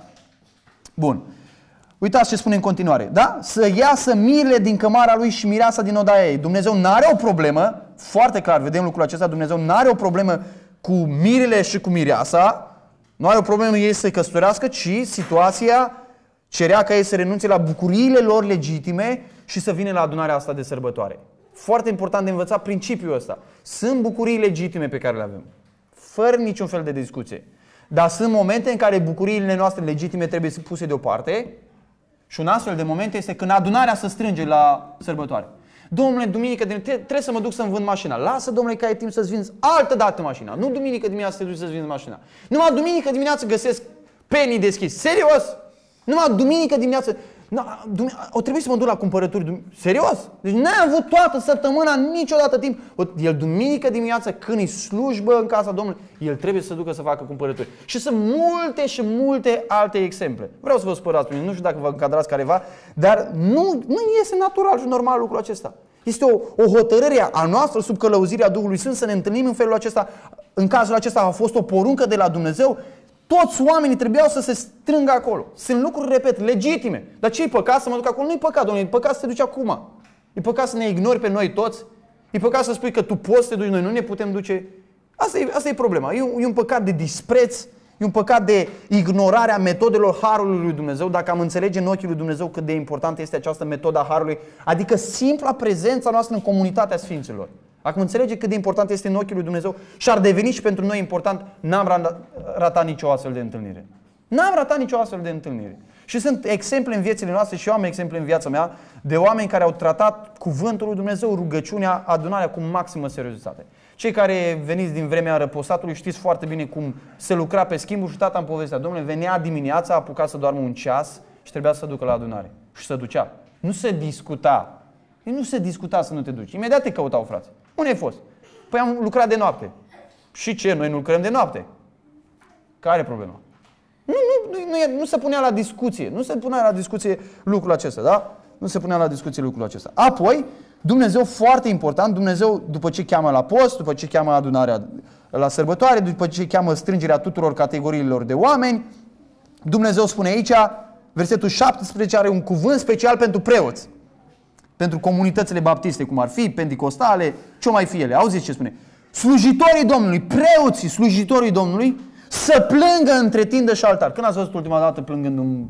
Bun. Uitați ce spune în continuare, da? Să iasă mirele din cămara lui și mireasa din odaia ei. Dumnezeu n-are o problemă, foarte clar, vedem lucrul acesta, Dumnezeu n-are o problemă cu mirele și cu mireasa, nu are o problemă ei să se căsătorească, ci situația cerea ca ei să renunțe la bucuriile lor legitime și să vină la adunarea asta de sărbătoare. Foarte important de învățat principiul ăsta. Sunt bucurii legitime pe care le avem, fără niciun fel de discuție. Dar sunt momente în care bucuriile noastre legitime trebuie să puse deoparte. Și un astfel de moment este când adunarea se strânge la sărbătoare. Domnule, duminică trebuie să mă duc să-mi vând mașina. Lasă, domnule, că ai timp să-ți vinzi altă dată mașina. Nu duminică dimineața să te duci să-ți vinzi mașina. Numai duminică dimineața găsesc penii deschis. Serios? Numai duminică dimineața. No, o trebuie să mă duc la cumpărături. Serios? Deci n-ai avut toată săptămâna niciodată timp. El duminică dimineața, când e slujbă în casa Domnului, el trebuie să se ducă să facă cumpărături. Și sunt multe și multe alte exemple. Vreau să vă spărați pe mine, nu știu dacă vă încadrați careva, dar nu, nu este natural și normal lucrul acesta. Este o, o hotărâre a noastră sub călăuzirea Duhului Sfânt să ne întâlnim în felul acesta. În cazul acesta a fost o poruncă de la Dumnezeu. Toți oamenii trebuiau să se strângă acolo. Sunt lucruri, repet, legitime. Dar ce-i păcat să mă duc acolo? Nu-i păcat, Domnule, e păcat să te duci acum. E păcat să ne ignori pe noi toți. E păcat să spui că tu poți să te duci, noi nu ne putem duce. Asta e, asta e problema. E un, e un păcat de dispreț, e un păcat de ignorare a metodelor Harului lui Dumnezeu. Dacă am înțelege în ochii lui Dumnezeu cât de importantă este această metodă a Harului, adică simpla prezența noastră în comunitatea Sfinților. Acum înțelege cât de important este în ochii lui Dumnezeu și ar deveni și pentru noi important, n-am ratat nicio astfel de întâlnire. N-am ratat nicio astfel de întâlnire. Și sunt exemple în viețile noastre și eu am exemple în viața mea de oameni care au tratat cuvântul lui Dumnezeu, rugăciunea, adunarea cu maximă seriozitate. Cei care veniți din vremea răposatului știți foarte bine cum se lucra pe schimburi și tata îmi povestea. Domnule, venea dimineața, apuca să doarmă un ceas și trebuia să se ducă la adunare. Și se ducea. Nu se discuta. Nu se discuta să nu te duci. Imediat te căutau, frați. Unde ai fost? Păi am lucrat de noapte. Și ce? Noi nu lucrăm de noapte. Care e problema? Nu, nu, nu, nu, nu se punea la discuție. Nu se punea la discuție lucrul acesta, da? Nu se punea la discuție lucrul acesta. Apoi, Dumnezeu, foarte important, Dumnezeu, după ce cheamă la post, după ce cheamă adunarea la sărbătoare, după ce cheamă strângerea tuturor categoriilor de oameni, Dumnezeu spune aici, versetul șaptesprezece are un cuvânt special pentru preoți. Pentru comunitățile baptiste, cum ar fi, pentecostale, ce mai fi ele. Auziți ce spune? Slujitorii Domnului, preoții slujitorii Domnului, să plângă între tindă și altar. Când ați văzut ultima dată plângând un...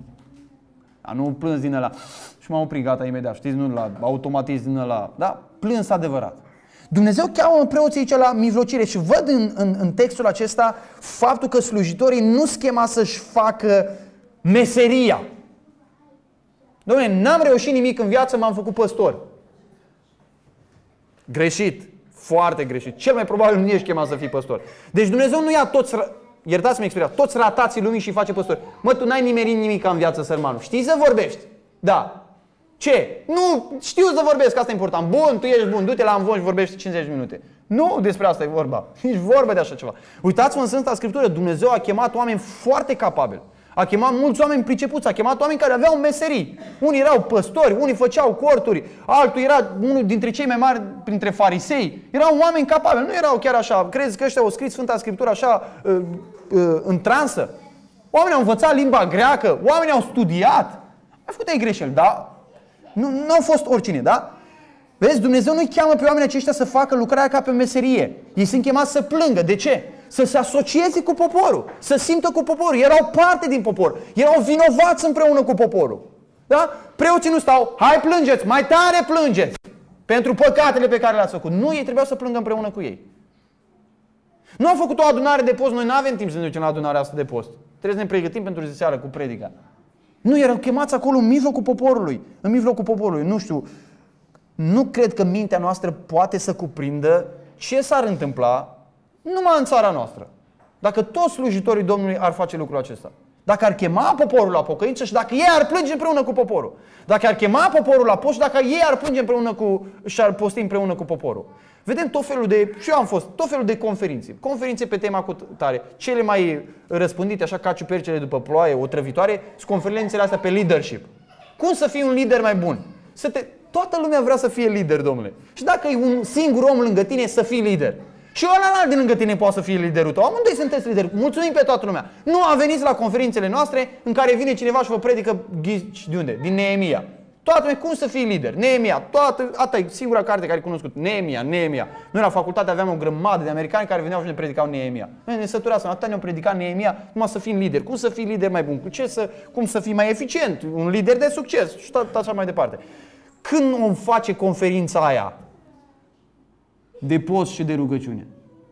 A, nu plâns din ăla și m-am oprit, gata, imediat. Știți, nu la automatism din ăla. Da? Plâns adevărat. Dumnezeu cheamă preoții aici la mijlocire și văd în, în, în textul acesta faptul că slujitorii nu schema să-și facă meseria. Dom'le, n-am reușit nimic în viață, m-am făcut păstor. Greșit. Foarte greșit. Cel mai probabil nu ești chemat să fii păstor. Deci Dumnezeu nu ia toți, iertați-mi expresia, toți ratații lumii și face păstori. Mă, tu n-ai nimerit nimic în viață, sărmanul. Știi să vorbești? Da. Ce? Nu, știu să vorbesc, asta e important. Bun, tu ești bun, du-te la învon și vorbești cincizeci de minute. Nu despre asta e vorba. Nici vorba de așa ceva. Uitați-vă în Sfânta Scriptură, Dumnezeu a chemat oameni foarte capabili. A chemat mulți oameni pricepuți, a chemat oameni care aveau meserii. Unii erau păstori, unii făceau corturi, altul era unul dintre cei mai mari printre farisei. Erau oameni capabili, nu erau chiar așa. Crezi că ăștia au scris Sfânta Scriptură așa uh, uh, în transă? Oamenii au învățat limba greacă, oamenii au studiat. Au făcut ei greșeli, da? Nu, nu au fost oricine, da? Vezi, Dumnezeu nu-i cheamă pe oamenii aceștia să facă lucrarea ca pe meserie. Ei sunt chemați să plângă. De ce? să se asocieze cu poporul, să simtă cu poporul. Erau parte din popor, erau vinovați împreună cu poporul. Da? Preoții nu stau, hai plângeți, mai tare plângeți pentru păcatele pe care le-ați făcut. Nu, ei trebuiau să plângă împreună cu ei. Nu am făcut o adunare de post, noi nu avem timp să ne ducem la adunarea asta de post. Trebuie să ne pregătim pentru zi seară cu predica. Nu, erau chemați acolo în mijlocul poporului, în mijlocul poporului. Nu știu, nu cred că mintea noastră poate să cuprindă ce s-ar întâmpla numai în țara noastră. Dacă toți slujitorii Domnului ar face lucrul acesta. Dacă ar chema poporul la pocăință și dacă ei ar plânge împreună cu poporul. Dacă ar chema poporul la post și dacă ei ar plânge împreună cu, și ar posti împreună cu poporul. Vedem tot felul de, și eu am fost, tot felul de conferințe. Conferințe pe tema cu tare. Cele mai răspândite, așa ca ciupercele după ploaie, otrăvitoare, sunt conferințele astea pe leadership. Cum să fii un lider mai bun? Să te, toată lumea vrea să fie lider, domnule. Și dacă e un singur om lângă tine, să fii lider. Și ăla de lângă tine poate să fie liderul tău. Amândoi sunteți lideri. Mulțumim pe toată lumea. Nu a venit la conferințele noastre în care vine cineva și vă predică ghici de unde? Din Neemia. Toată lumea, cum să fii lider? Neemia. Toată, asta e singura carte care e cunoscut. Neemia, Neemia. Noi la facultate aveam o grămadă de americani care veneau și ne predicau Neemia. Noi ne săturasem, atâta ne-au predicat Neemia, numai să fim lideri. Cum să fii lider mai bun? Cu ce să, cum să fii mai eficient? Un lider de succes și tot așa mai departe. Când vom face conferința aia de post și de rugăciune?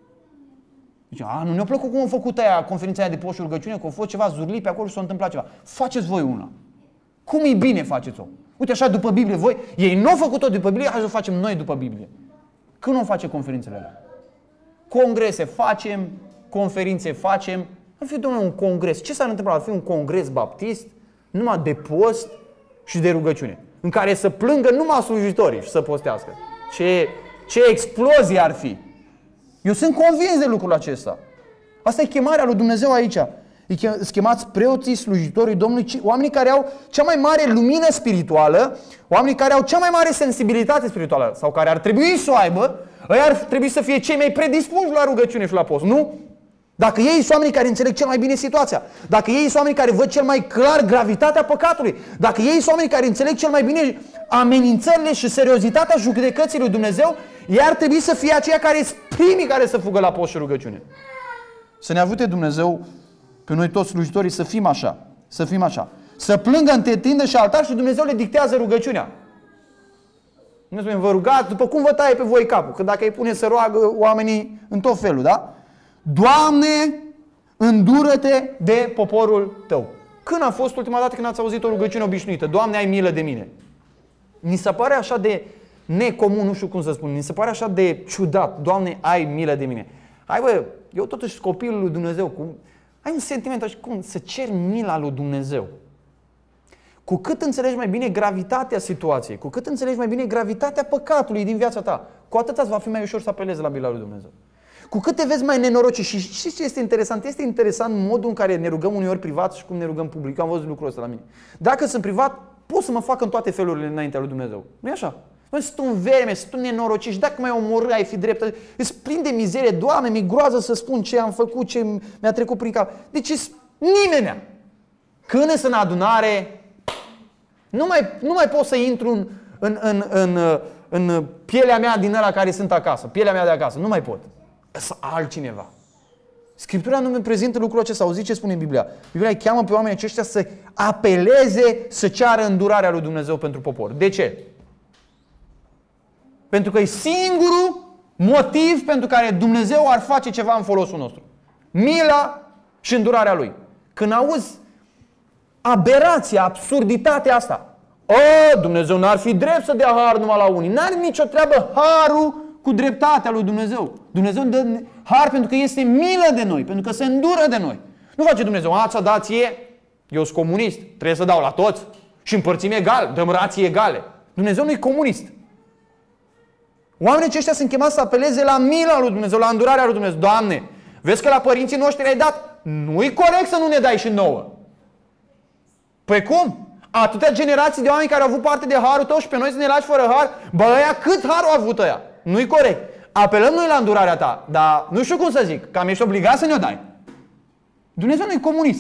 Zice, a, nu ne-a plăcut cum a făcut aia conferința aia de post și rugăciune, că a fost ceva zurli pe acolo și s-a întâmplat ceva. Faceți voi una. Cum e bine faceți-o? Uite așa după Biblie voi, ei nu au făcut-o după Biblie, hai să o facem noi după Biblie. Când nu face conferințele alea? Congrese facem, conferințe facem. Ar fi, domnule, un congres. Ce s-ar întâmpla? Ar fi un congres baptist, numai de post și de rugăciune, în care să plângă numai slujitorii și să postească. Ce, ce explozie ar fi! Eu sunt convins de lucrul acesta. Asta e chemarea lui Dumnezeu aici. Îți chemați preoții, slujitorii Domnului, oamenii care au cea mai mare lumină spirituală, oamenii care au cea mai mare sensibilitate spirituală sau care ar trebui să o aibă, ei ar trebui să fie cei mai predispuși la rugăciune și la post. Nu? Dacă ei sunt oamenii care înțeleg cel mai bine situația, dacă ei sunt oamenii care văd cel mai clar gravitatea păcatului, dacă ei sunt oamenii care înțeleg cel mai bine amenințările și seriozitatea judecății lui Dumnezeu, ei ar trebui să fie aceia care sunt primii care să fugă la post și rugăciune. Să ne ajute Dumnezeu pe noi toți slujitorii să fim așa, să fim așa. Să plângă între tindă și altar și Dumnezeu le dictează rugăciunea. Nu spune, vă rugați după cum vă taie pe voi capul, că dacă îi pune să roagă oamenii în tot felul, da? Doamne, îndură-te de poporul tău. Când a fost ultima dată când ați auzit o rugăciune obișnuită? Doamne, ai milă de mine. Mi se pare așa de necomun, nu știu cum să spun, mi se pare așa de ciudat. Doamne, ai milă de mine. Hai bă, eu totuși copilul lui Dumnezeu, cum, ai un sentiment așa, cum să cer mila lui Dumnezeu. Cu cât înțelegi mai bine gravitatea situației, cu cât înțelegi mai bine gravitatea păcatului din viața ta, cu atât îți va fi mai ușor să apelezi la mila lui Dumnezeu. Cu cât te vezi mai nenorocit. Și știți ce este interesant? Este interesant modul în care ne rugăm uneori privat și cum ne rugăm public. Eu am văzut lucrul ăsta la mine. Dacă sunt privat, pot să mă fac în toate felurile înaintea lui Dumnezeu. Nu e așa? Noi sunt un verme, sunt un nenorocit și dacă mai omorâ, ai fi drept, îți plin de mizerie, Doamne, mi-e groază să spun ce am făcut, ce mi-a trecut prin cap. Deci nimenea. Când sunt în adunare, nu mai, nu mai pot să intru în, în, în, în, în pielea mea din ăla care sunt acasă, pielea mea de acasă, nu mai pot. Să altcineva. Scriptura nu mi prezintă lucrul acesta. Auziți ce spune în Biblia? Biblia îi cheamă pe oamenii aceștia să apeleze, să ceară îndurarea lui Dumnezeu pentru popor. De ce? Pentru că e singurul motiv pentru care Dumnezeu ar face ceva în folosul nostru. Mila și îndurarea Lui. Când auzi aberația, absurditatea asta, o, Dumnezeu n-ar fi drept să dea har numai la unii. N-are nicio treabă harul cu dreptatea lui Dumnezeu. Dumnezeu dă har pentru că este milă de noi, pentru că se îndură de noi. Nu face Dumnezeu, a, ți-a dat ție, eu sunt comunist, trebuie să dau la toți și împărțim egal, dăm rații egale. Dumnezeu nu e comunist. Oamenii aceștia sunt chemați să apeleze la mila lui Dumnezeu, la îndurarea lui Dumnezeu. Doamne, vezi că la părinții noștri ai dat? Nu-i corect să nu ne dai și nouă. Păi cum? Atâtea generații de oameni care au avut parte de harul tău și pe noi să ne lași fără har? Bă, ăia cât har au avut ăia? Nu-i corect. Apelăm noi la îndurarea ta, dar nu știu cum să zic, că am ești obligat să ne-o dai. Dumnezeu nu e comunist.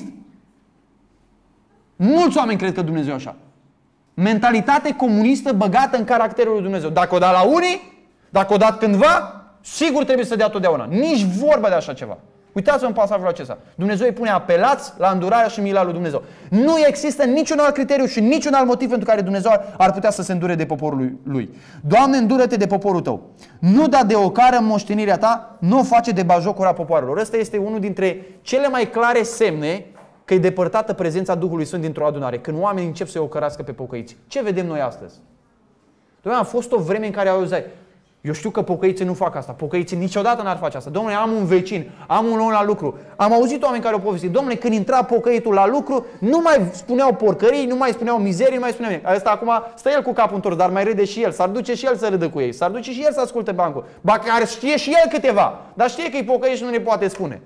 Mulți oameni cred că Dumnezeu e așa. Mentalitate comunistă băgată în caracterul lui Dumnezeu. Dacă o da la unii, dacă o dat cândva, sigur trebuie să dea totdeauna. Nici vorba de așa ceva. Uitați-vă în pasajul acesta. Dumnezeu îi pune apelați la îndurarea și mila lui Dumnezeu. Nu există niciun alt criteriu și niciun alt motiv pentru care Dumnezeu ar putea să se îndure de poporul lui. Doamne, îndură-te de poporul tău. Nu da de ocară moștenirea ta, nu o face de bajocura popoarelor. Ăsta este unul dintre cele mai clare semne că e depărtată prezența Duhului Sfânt dintr-o adunare. Când oamenii încep să-i ocărască pe pocăiți. Ce vedem noi astăzi? Doamne, a fost o vreme în care auzeai, eu știu că pocăiții nu fac asta. Pocăiții niciodată n-ar face asta. Dom'le, am un vecin, am un om la lucru. Am auzit oameni care au povestit. Dom'le, când intra pocăitul la lucru, nu mai spuneau porcării, nu mai spuneau mizerii, nu mai spuneau nimic. Asta acum stă el cu capul întors, dar mai râde și el. S-ar duce și el să râdă cu ei. S-ar duce și el să asculte bancul. Ba care știe și el câteva. Dar știe că e pocăit și nu ne poate spune.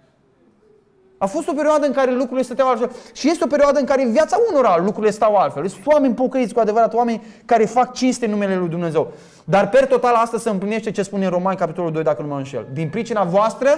A fost o perioadă în care lucrurile stăteau altfel. Și este o perioadă în care în viața unora lucrurile stau altfel. Sunt oameni pocăiți cu adevărat, oameni care fac cinste în numele lui Dumnezeu. Dar per total asta se împlinește ce spune în Romani, capitolul doi, dacă nu mă înșel. Din pricina voastră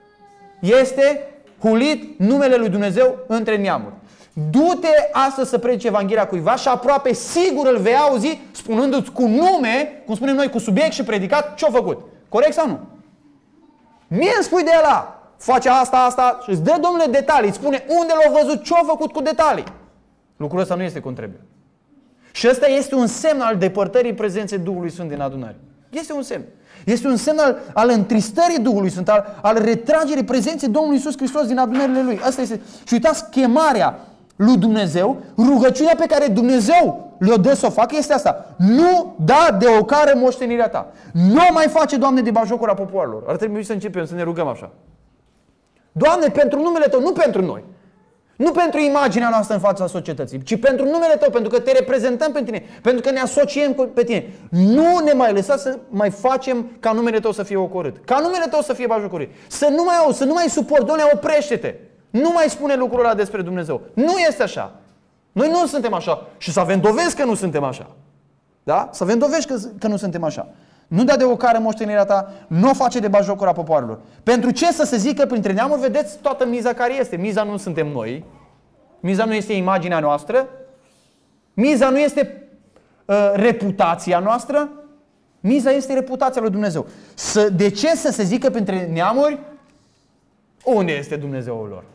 este hulit numele lui Dumnezeu între neamuri. Du-te astăzi să predici Evanghelia cuiva și aproape sigur îl vei auzi spunându-ți cu nume, cum spunem noi, cu subiect și predicat, ce-a făcut. Corect sau nu? Mie îmi spui de ăla. Face asta, asta și îți dă, domnule, detalii. Îți spune unde l-a văzut, ce-a făcut cu detalii. Lucrul ăsta nu este cum trebuie. Și ăsta este un semn al depărtării prezenței Duhului Sfânt din adunare. Este un semn. Este un semn al, al întristării Duhului Sfânt, al, al retragerii prezenței Domnului Iisus Hristos din adunările Lui. Asta este. Și uitați, chemarea lui Dumnezeu, rugăciunea pe care Dumnezeu le-o dă să o facă este asta. Nu da de ocară moștenirea ta. Nu mai face, Doamne, de bajocura popoarelor. Ar trebui să începem să ne rugăm așa. Doamne, pentru numele Tău, nu pentru noi. Nu pentru imaginea noastră în fața societății, ci pentru numele Tău, pentru că Te reprezentăm pe Tine, pentru că ne asociem pe Tine. Nu ne mai lăsa să mai facem ca numele Tău să fie ocărât, ca numele Tău să fie bajocorit. Să nu mai au, să nu mai suport, Doamne, oprește-te. Nu mai spune lucrul ăla despre Dumnezeu. Nu este așa. Noi nu suntem așa. Și să avem dovezi că nu suntem așa. Da? Să avem dovezi că, că nu suntem așa. Nu da de ocară moștenirea ta, nu o face de bajocura popoarelor. Pentru ce să se zică printre neamuri? Vedeți toată miza care este. Miza nu suntem noi. Miza nu este imaginea noastră. Miza nu este uh, reputația noastră. Miza este reputația lui Dumnezeu. Să, de ce să se zică printre neamuri? Unde este Dumnezeul lor?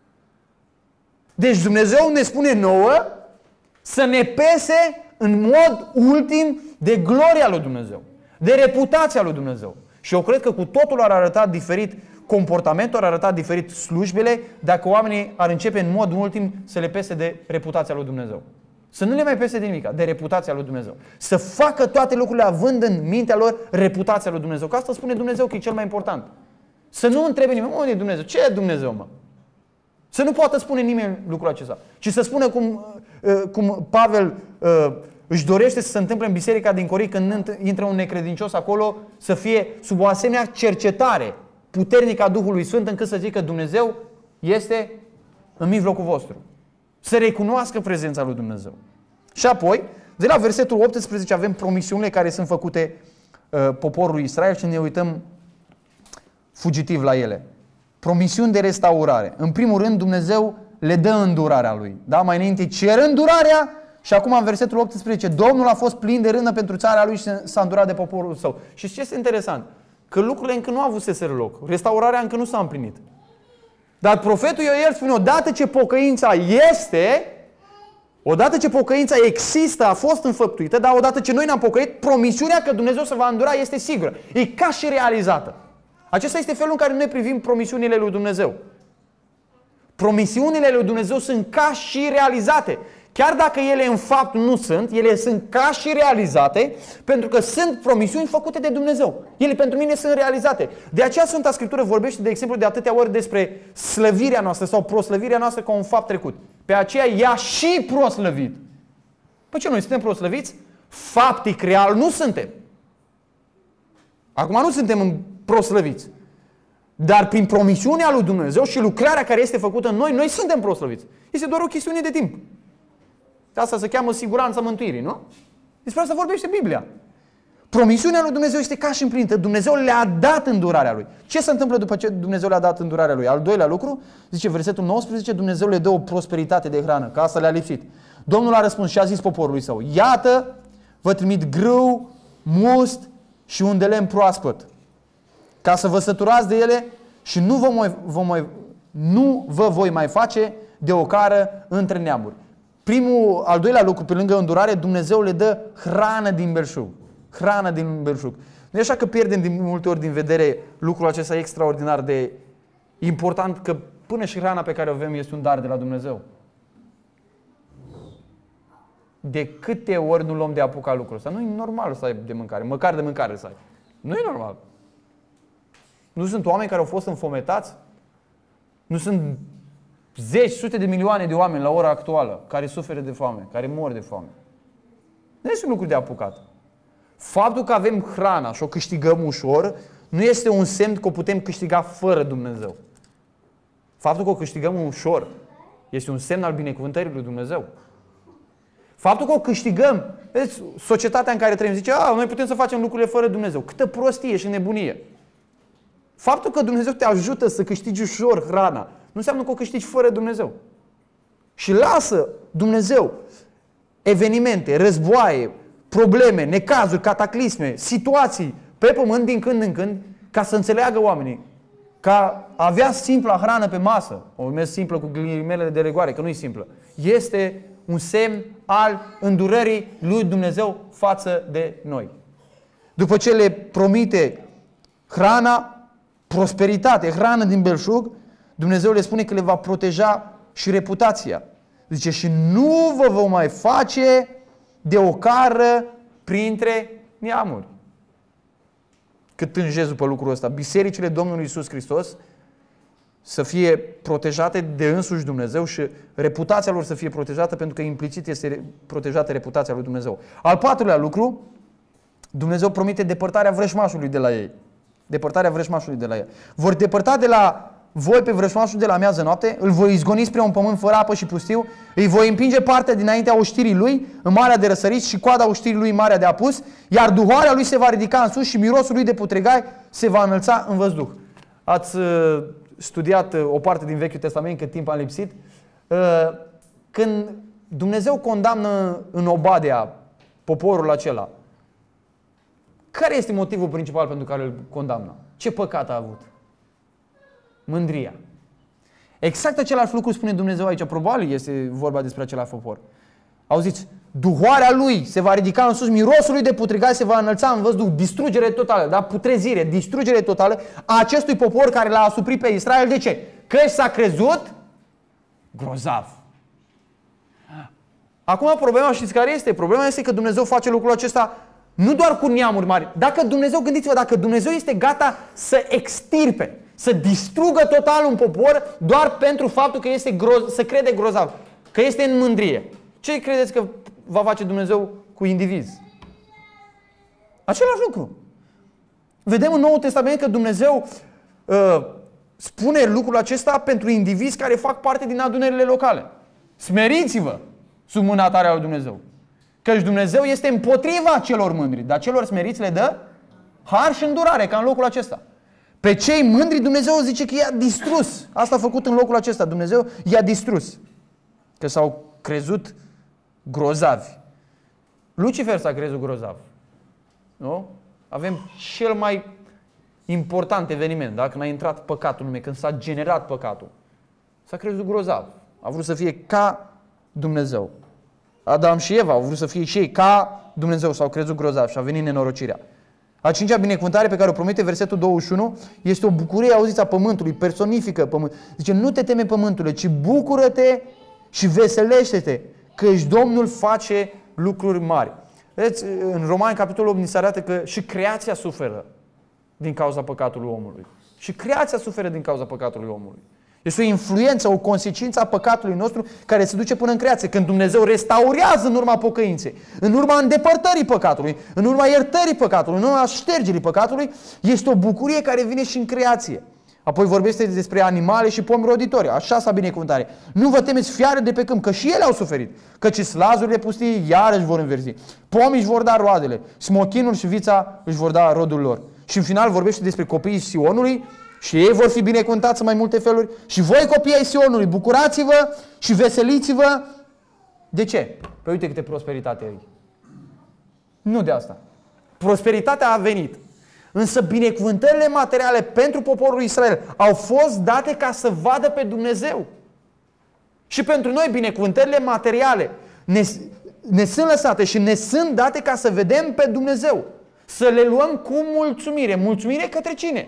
Deci Dumnezeu ne spune nouă să ne pese în mod ultim de gloria lui Dumnezeu, de reputația lui Dumnezeu. Și eu cred că cu totul ar arăta diferit comportamentul, ar arăta diferit slujbele dacă oamenii ar începe în mod ultim să le pese de reputația lui Dumnezeu. Să nu le mai pese de nimic, de reputația lui Dumnezeu. Să facă toate lucrurile având în mintea lor reputația lui Dumnezeu. Că asta spune Dumnezeu că e cel mai important. Să nu întrebe nimeni, unde e Dumnezeu? Ce e Dumnezeu, mă? Să nu poată spune nimeni lucrul acesta. Ci să spună cum, cum Pavel își dorește să se întâmple în biserica din Corint când intră un necredincios acolo, să fie sub o asemenea cercetare puternică a Duhului Sfânt încât să zică Dumnezeu este în mijlocul vostru. Să recunoască prezența lui Dumnezeu. Și apoi, de la versetul optsprezece avem promisiunile care sunt făcute uh, poporului Israel și ne uităm fugitiv la ele. Promisiuni de restaurare. În primul rând, Dumnezeu le dă îndurarea Lui. Da? Mai înainte cer îndurarea și acum în versetul optsprezece Domnul a fost plin de rândă pentru țara Lui și s-a îndurat de poporul Său. Și ce este interesant? Că lucrurile încă nu au avuseseră loc. Restaurarea încă nu s-a împlinit. Dar profetul Ioel spune, odată ce pocăința este, odată ce pocăința există, a fost înfăptuită, dar odată ce noi ne-am pocăit, promisiunea că Dumnezeu se va îndura este sigură. E ca și realizată. Acesta este felul în care noi privim promisiunile lui Dumnezeu. Promisiunile lui Dumnezeu sunt ca și realizate. Chiar dacă ele în fapt nu sunt, ele sunt ca și realizate, pentru că sunt promisiuni făcute de Dumnezeu. Ele pentru mine sunt realizate. De aceea Sfânta Scriptură vorbește, de exemplu, de atâtea ori despre slăvirea noastră sau proslăvirea noastră ca un fapt trecut. Pe aceea ea și proslăvit. Păi ce, noi suntem proslăviți? Faptic, real, nu suntem. Acum nu suntem proslăviți. Dar prin promisiunea lui Dumnezeu și lucrarea care este făcută în noi, noi suntem proslăviți. Este doar o chestiune de timp. Asta se cheamă siguranța mântuirii, nu? Despre asta vorbește Biblia. Promisiunea lui Dumnezeu este ca și împlinită. Dumnezeu le-a dat îndurarea Lui. Ce se întâmplă după ce Dumnezeu le-a dat îndurarea Lui? Al doilea lucru, zice versetul nouăsprezece, Dumnezeu le dă o prosperitate de hrană, că asta le-a lipsit. Domnul a răspuns și a zis poporului Său, iată, vă trimit grâu, must și un de lemn proaspăt, ca să vă săturați de ele și nu vă, mai, vă mai, nu vă voi mai face de ocară între neamuri. Primul, al doilea lucru, pe lângă îndurare, Dumnezeu le dă hrană din belșug. Hrană din belșug. Nu e așa că pierdem din multe ori din vedere lucrul acesta extraordinar de important, că până și hrana pe care o avem este un dar de la Dumnezeu. De câte ori nu luăm de apucat lucrul ăsta? Nu e normal să ai de mâncare, măcar de mâncare să ai. Nu e normal. Nu sunt oameni care au fost înfometați? Nu sunt zeci, sute de milioane de oameni la ora actuală care suferă de foame, care mor de foame? Nu este un lucru de apucat. Faptul că avem hrana și o câștigăm ușor nu este un semn că o putem câștiga fără Dumnezeu. Faptul că o câștigăm ușor este un semn al binecuvântării lui Dumnezeu. Faptul că o câștigăm, vedeți, societatea în care trăim zice, a, noi putem să facem lucrurile fără Dumnezeu. Câtă prostie și nebunie. Faptul că Dumnezeu te ajută să câștigi ușor hrana nu înseamnă că o câștigi fără Dumnezeu. Și lasă Dumnezeu evenimente, războaie, probleme, necazuri, cataclisme, situații pe pământ din când în când ca să înțeleagă oamenii. Ca a avea simpla hrană pe masă, o numesc simplă cu ghilimele de regoare, că nu e simplă, este un semn al îndurării lui Dumnezeu față de noi. După ce le promite hrana, prosperitate, hrană din belșug, Dumnezeu le spune că le va proteja și reputația. Zice, și nu vă vom mai face de ocară printre neamuri. Cât tânjez după lucrul ăsta. Bisericile Domnului Iisus Hristos să fie protejate de însuși Dumnezeu și reputația lor să fie protejată, pentru că implicit este protejată reputația lui Dumnezeu. Al patrulea lucru, Dumnezeu promite depărtarea vrăjmașului de la ei. Depărtarea vrăjmașului de la ei. Vor depărta de la voi pe vrăjmașul de la miază noapte, îl voi izgoni spre un pământ fără apă și pustiu, îi voi împinge partea dinaintea oștirii lui în marea de răsărit și coada oștirii lui în marea de apus, iar duhoarea lui se va ridica în sus și mirosul lui de putregai se va înălța în văzduh. Ați uh, studiat uh, o parte din Vechiul Testament, cât timp am lipsit. Uh, când Dumnezeu condamnă în Obadea poporul acela, care este motivul principal pentru care îl condamnă? Ce păcat a avut? Mândria. Exact același lucru spune Dumnezeu aici. Probabil este vorba despre același popor. Auziți? Duhoarea lui se va ridica în sus, mirosul lui de putregai se va înălța în văzduh, distrugere totală, da? Putrezire, distrugere totală a acestui popor care l-a asuprit pe Israel. De ce? Că s-a crezut grozav. Acum problema, știți care este? Problema este că Dumnezeu face lucrul acesta nu doar cu neamuri mari. Dacă Dumnezeu, gândiți-vă, dacă Dumnezeu este gata să extirpe, să distrugă total un popor doar pentru faptul că este groz, să crede grozav, că este în mândrie, ce credeți că va face Dumnezeu cu indivizi? Același lucru. Vedem în Noul Testament că Dumnezeu uh, spune lucrul acesta pentru indivizi care fac parte din adunările locale. Smeriți-vă sub mâna tare a lui Dumnezeu. Căci Dumnezeu este împotriva celor mândri, dar celor smeriți le dă har și îndurare, ca în locul acesta. Pe cei mândri Dumnezeu zice că i-a distrus. Asta a făcut în locul acesta. Dumnezeu i-a distrus. Că s-au crezut grozavi. Lucifer s-a crezut grozav. Nu? Avem cel mai important eveniment, da? Când a intrat păcatul în lume, când s-a generat păcatul. S-a crezut grozav. A vrut să fie ca Dumnezeu. Adam și Eva au vrut să fie și ei ca Dumnezeu, s-au crezut grozav și a venit nenorocirea. A cincea binecuvântare pe care o promite versetul douăzeci și unu este o bucurie, auziți, a pământului, personifică pământul. Zice, nu te teme pământule, ci bucură-te și veselește-te, căci Domnul face lucruri mari. Vedeți, în Romani, capitolul opt, ni se arată că și creația suferă din cauza păcatului omului. Și creația suferă din cauza păcatului omului. Este o influență, o consecință a păcatului nostru care se duce până în creație. Când Dumnezeu restaurează în urma pocăinței, în urma îndepărtării păcatului, în urma iertării păcatului, în urma ștergerii păcatului, este o bucurie care vine și în creație. Apoi vorbește despre animale și pomi roditori. A șasea binecuvântare. Nu vă temeți, fiare de pe câmp, că și ele au suferit. Căci slazurile pustii iarăși vor înverzi. Pomii își vor da roadele. Smochinul și vița își vor da rodul lor. Și în final vorbește despre copiii Sionului. Și ei vor fi binecuvântați în mai multe feluri. Și voi, copiii ai Sionului, bucurați-vă și veseliți-vă. De ce? Păi uite câte prosperitate ai. Nu de asta. Prosperitatea a venit. Însă binecuvântările materiale pentru poporul Israel au fost date ca să vadă pe Dumnezeu. Și pentru noi binecuvântările materiale ne, ne sunt lăsate și ne sunt date ca să vedem pe Dumnezeu. Să le luăm cu mulțumire. Mulțumire către cine?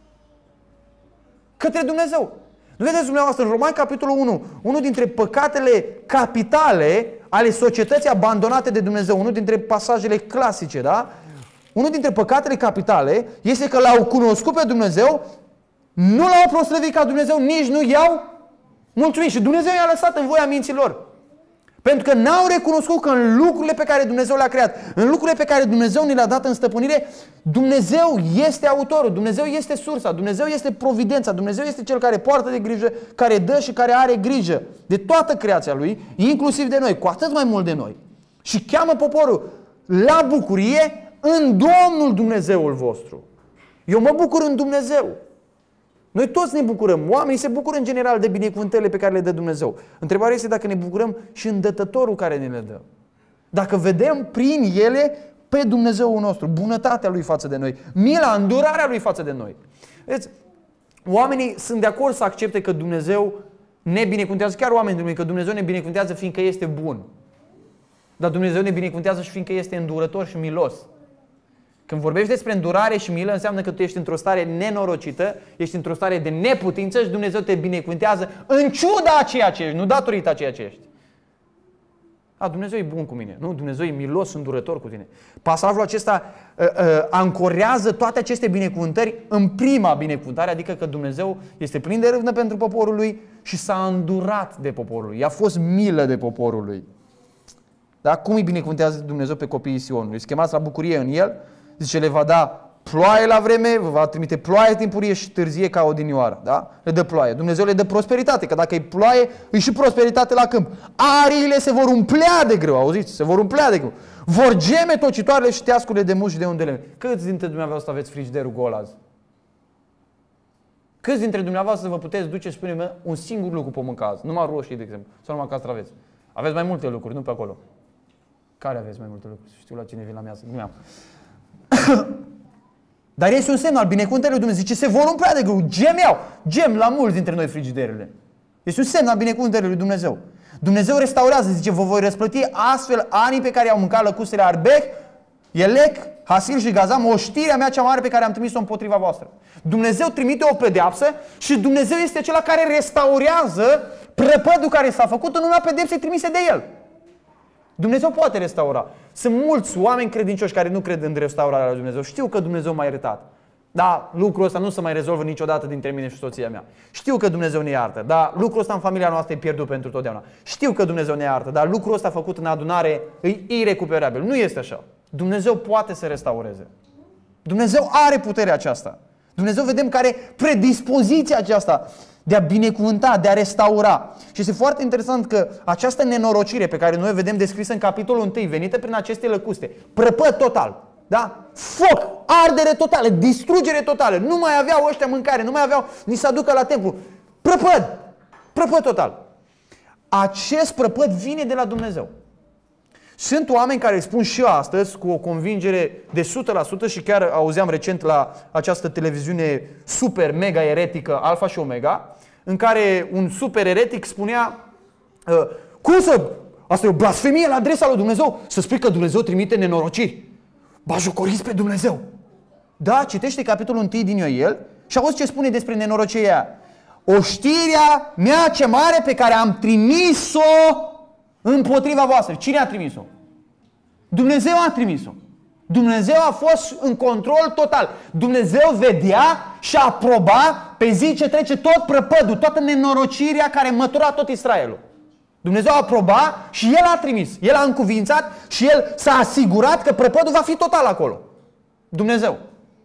Către Dumnezeu. Nu vedeți dumneavoastră în Romani capitolul unu, unul dintre păcatele capitale ale societății abandonate de Dumnezeu, unul dintre pasajele clasice, da? Unul dintre păcatele capitale este că l-au cunoscut pe Dumnezeu, nu l-au proslăvit ca Dumnezeu, nici nu i-au mulțumit. Și Dumnezeu i-a lăsat în voia minții lor. Pentru că n-au recunoscut că în lucrurile pe care Dumnezeu le-a creat, în lucrurile pe care Dumnezeu ne le-a dat în stăpânire, Dumnezeu este autorul, Dumnezeu este sursa, Dumnezeu este providența, Dumnezeu este Cel care poartă de grijă, care dă și care are grijă de toată creația Lui, inclusiv de noi, cu atât mai mult de noi. Și cheamă poporul la bucurie în Domnul Dumnezeul vostru. Eu mă bucur în Dumnezeu. Noi toți ne bucurăm. Oamenii se bucură în general de binecuvântările pe care le dă Dumnezeu. Întrebarea este dacă ne bucurăm și în dătătorul care ne le dă. Dacă vedem prin ele pe Dumnezeul nostru, bunătatea Lui față de noi, mila, îndurarea Lui față de noi. Vedeți, oamenii sunt de acord să accepte că Dumnezeu ne binecuvântează, chiar oamenii Dumnezeu, că Dumnezeu ne binecuvântează fiindcă este bun. Dar Dumnezeu ne binecuvântează și fiindcă este îndurător și milos. Când vorbești despre îndurare și milă, înseamnă că tu ești într-o stare nenorocită, ești într-o stare de neputință și Dumnezeu te binecuvântează în ciuda a ceea ce ești, nu datorită a ceea ce ești. A, Dumnezeu e bun cu mine, nu? Dumnezeu e milos, îndurător cu tine. Pasajul acesta uh, uh, ancorează toate aceste binecuvântări în prima binecuvântare, adică că Dumnezeu este plin de râvnă pentru poporul Lui și s-a îndurat de poporul Lui. I-a fost milă de poporul Lui. Da? Cum îi binecuvântează Dumnezeu pe copiii Sionului? Îi chemați la bucurie în El. Zice, le va da ploaie la vreme, vă va trimite ploaie timpurie și târzie ca odinioară. Da? Le dă ploaie. Dumnezeu le dă prosperitate, că dacă e ploaie, e și prosperitate la câmp. Ariile se vor umplea de grâu, auziți? Se vor umplea de grâu. Vor geme tocitoarele și teascurile de mușchi de undele. Câți dintre dumneavoastră aveți frigiderul gol azi? Câți dintre dumneavoastră vă puteți duce și spune un singur lucru pe mânca azi? Numai roșii, de exemplu, sau numai castraveți. Aveți mai multe lucruri, nu pe acolo. Care aveți mai multe lucruri? Știu la cine vin la measă. Nu Dar este un semn al binecuvântării lui Dumnezeu. Zice, se vor umplea de grâu, gemeau. Gem la mulți dintre noi frigiderele. Este un semn al binecuvântării lui Dumnezeu. Dumnezeu restaurează, zice, vă voi răsplăti astfel anii pe care au mâncat lăcustele Arbec, Elec, Hasil și Gazam, oștirea mea cea mare pe care am trimis-o împotriva voastră. Dumnezeu trimite o pedeapsă și Dumnezeu este acela care restaurează prăpădul care s-a făcut în urma pedepsei trimise de El. Dumnezeu poate restaura. Sunt mulți oameni credincioși care nu cred în restaurarea lui Dumnezeu. Știu că Dumnezeu m-a iertat. Dar lucrul ăsta nu se mai rezolvă niciodată dintre mine și soția mea. Știu că Dumnezeu ne iartă, dar lucrul ăsta în familia noastră e pierdut pentru totdeauna. Știu că Dumnezeu ne iartă, dar lucrul ăsta făcut în adunare e irecuperabil. Nu este așa. Dumnezeu poate să restaureze. Dumnezeu are puterea aceasta. Dumnezeu vedem că are predispoziția aceasta de a binecuvânta, de a restaura. Și este foarte interesant că această nenorocire pe care noi o vedem descrisă în capitolul unu, venită prin aceste lăcuste, prăpăd total, da? Foc, ardere totală, distrugere totală, nu mai aveau ăștia mâncare, nu mai aveau nici să aducă la templu. Prăpăd, prăpăd total. Acest prăpăd vine de la Dumnezeu. Sunt oameni care spun și astăzi cu o convingere de o sută la sută și chiar auzeam recent la această televiziune super mega eretică Alfa și Omega, în care un super eretic spunea cum să, asta e o blasfemie la adresa lui Dumnezeu, să spui că Dumnezeu trimite nenorociri. Bajocoriți pe Dumnezeu. Da, citește capitolul unu din Ioel și auzi ce spune despre nenorocirea. Oștirea mea ce mare pe care am trimis-o împotriva voastră. Cine a trimis-o? Dumnezeu a trimis-o. Dumnezeu a fost în control total. Dumnezeu vedea și aproba pe zi ce trece tot prăpădul, toată nenorocirea care mătura tot Israelul. Dumnezeu a aprobat și El a trimis. El a încuvințat și El s-a asigurat că prăpădul va fi total acolo. Dumnezeu.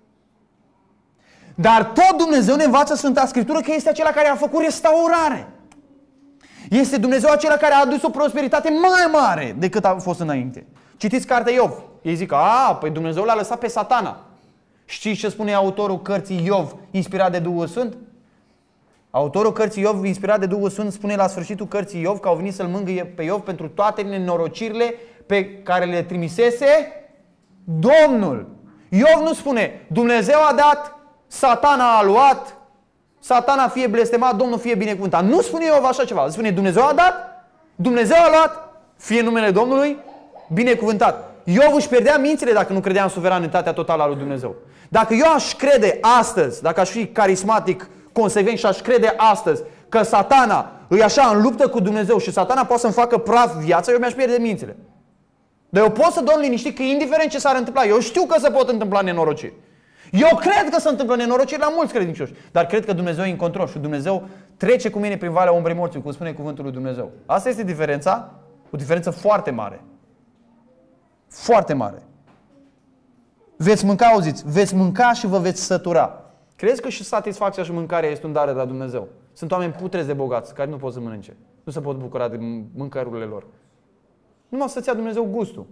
Dar tot Dumnezeu ne învață Sfânta Scriptură că este acela care a făcut restaurare. Este Dumnezeu acela care a adus o prosperitate mai mare decât a fost înainte. Citiți cartea Iov. Ei zic, a, păi Dumnezeu l-a lăsat pe Satana. Știți ce spune autorul cărții Iov, inspirat de Duhul Sfânt? Autorul cărții Iov, inspirat de Duhul Sfânt, spune la sfârșitul cărții Iov că au venit să-l mângâie pe Iov pentru toate nenorocirile pe care le trimisese Domnul. Iov nu spune, Dumnezeu a dat, Satana a luat, Satana fie blestemat, Domnul fie binecuvântat. Nu spune Iov așa ceva. Spune, Dumnezeu a dat, Dumnezeu a luat, fie numele Domnului binecuvântat. Iov își pierdea mințile dacă nu credea în suveranitatea totală a lui Dumnezeu. Dacă eu aș crede astăzi, dacă aș fi carismatic, consecvent și aș crede astăzi că Satana îi așa în luptă cu Dumnezeu și Satana poate să-mi facă praf viața, eu mi-aș pierde mințile. Dar eu pot să dorm liniștit că indiferent ce s-ar întâmpla, eu știu că se pot întâmpla nenorociri. Eu cred că se întâmplă nenorociri la mulți credincioși, dar cred că Dumnezeu e în control și Dumnezeu trece cu mine prin valea umbrei morții, cum spune cuvântul lui Dumnezeu. Asta este diferența, o diferență foarte mare. Foarte mare. Veți mânca, auziți, veți mânca și vă veți sătura. Crezi că și satisfacția și mâncarea este un dar de la Dumnezeu? Sunt oameni putrezi de bogați care nu pot să mănânce. Nu se pot bucura de mâncărurile lor. Numai să-ți ia Dumnezeu gustul.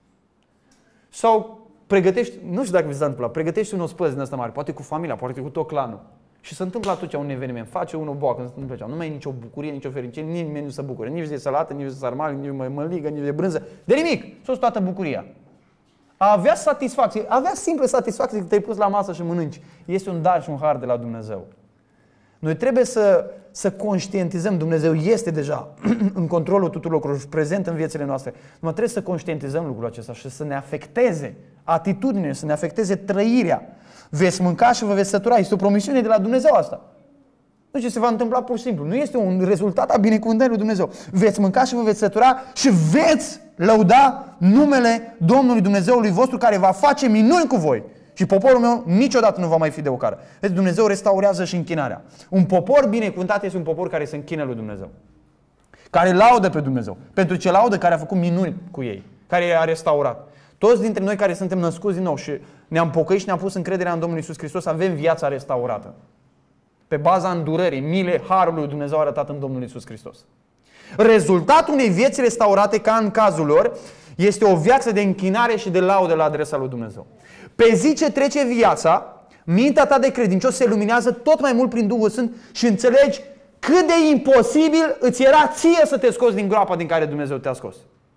Sau pregătești, nu știu dacă vi s-a întâmplat, pregătești un ospăț din ăsta mare, poate cu familia, poate cu tot clanul. Și se întâmplă atunci un eveniment, face unul boacă, se întâmplă ceva. Nu mai e nicio bucurie, nicio fericire, nimeni nu se bucură. Nici de salată, nici de sarmale, nici de măligă, nici de brânză. De nimic. S-o toată bucuria. A avea satisfacție, a avea simplă satisfacție că te-ai pus la masă și mănânci. Este un dar și un har de la Dumnezeu. Noi trebuie să, să conștientizăm, Dumnezeu este deja în controlul tuturor lucrurilor și prezent în viețile noastre. Numai trebuie să conștientizăm lucrul acesta și să ne afecteze atitudinea, să ne afecteze trăirea. Veți mânca și vă veți sătura. Este o promisiune de la Dumnezeu asta. Nu ce se va întâmpla pur și simplu. Nu este un rezultat a binecuvântării lui Dumnezeu. Veți mânca și vă veți sătura și veți lăuda numele Domnului Dumnezeului vostru care va face minuni cu voi. Și poporul meu niciodată nu va mai fi de ocară. Deci Dumnezeu restaurează și închinarea. Un popor binecuvântat este un popor care se închină lui Dumnezeu. Care laudă pe Dumnezeu. Pentru ce laudă, care a făcut minuni cu ei. Care i-a restaurat. Toți dintre noi care suntem născuți din nou și ne-am pocăit și ne-am pus încrederea în Domnul Iisus Hristos, avem viața restaurată. Pe baza îndurării, milei, harului lui Dumnezeu arătat în Domnul Iisus Hristos. Rezultatul unei vieți restaurate, ca în cazul lor, este o viață de închinare și de laudă la adresa lui Dumnezeu. Pe zi ce trece viața, mintea ta de credincios se luminează tot mai mult prin Duhul Sfânt și înțelegi cât de imposibil îți era ție să te scoți din groapa din care Dumnezeu te-a scos.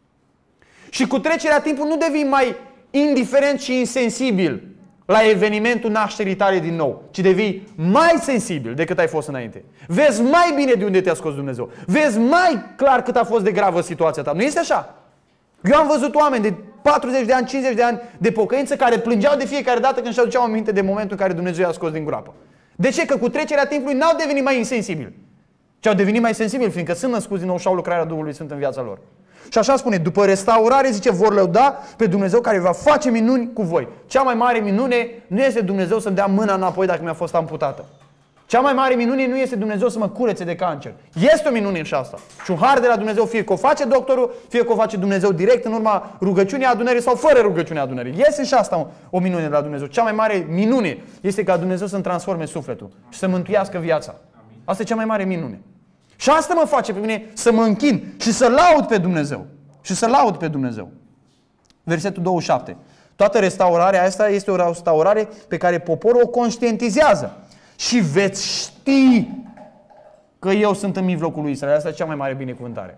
Și cu trecerea timpului nu devii mai indiferent și insensibil la evenimentul nașterii tale din nou, ci devii mai sensibil decât ai fost înainte. Vezi mai bine de unde te-a scos Dumnezeu. Vezi mai clar cât a fost de gravă situația ta. Nu este așa? Eu am văzut oameni de patruzeci de ani, cincizeci de ani de pocăință care plângeau de fiecare dată când și aduceau aminte de momentul în care Dumnezeu i-a scos din groapă. De ce? Că cu trecerea timpului n-au devenit mai insensibili, ci au devenit mai sensibili, fiindcă sunt născuți din nou și au lucrarea Duhului Sfânt în viața lor. Și așa spune, după restaurare, zice, vor lăuda pe Dumnezeu care va face minuni cu voi. Cea mai mare minune nu este Dumnezeu să-mi dea mâna înapoi dacă mi-a fost amputată. Cea mai mare minune nu este Dumnezeu să mă curețe de cancer. Este o minune și asta. Și un har de la Dumnezeu, fie că o face doctorul, fie că o face Dumnezeu direct în urma rugăciunii adunării sau fără rugăciunea adunării. Este și asta o minune de la Dumnezeu. Cea mai mare minune este ca Dumnezeu să-mi transforme sufletul și să mântuiască viața. Asta e cea mai mare minune. Și asta mă face pe mine să mă închin și să laud pe Dumnezeu. Și să laud pe Dumnezeu. Versetul douăzeci și șapte. Toată restaurarea asta este o restaurare pe care poporul o conștientizează. Și veți ști că eu sunt în mijlocul lui Israel. Asta e cea mai mare binecuvântare.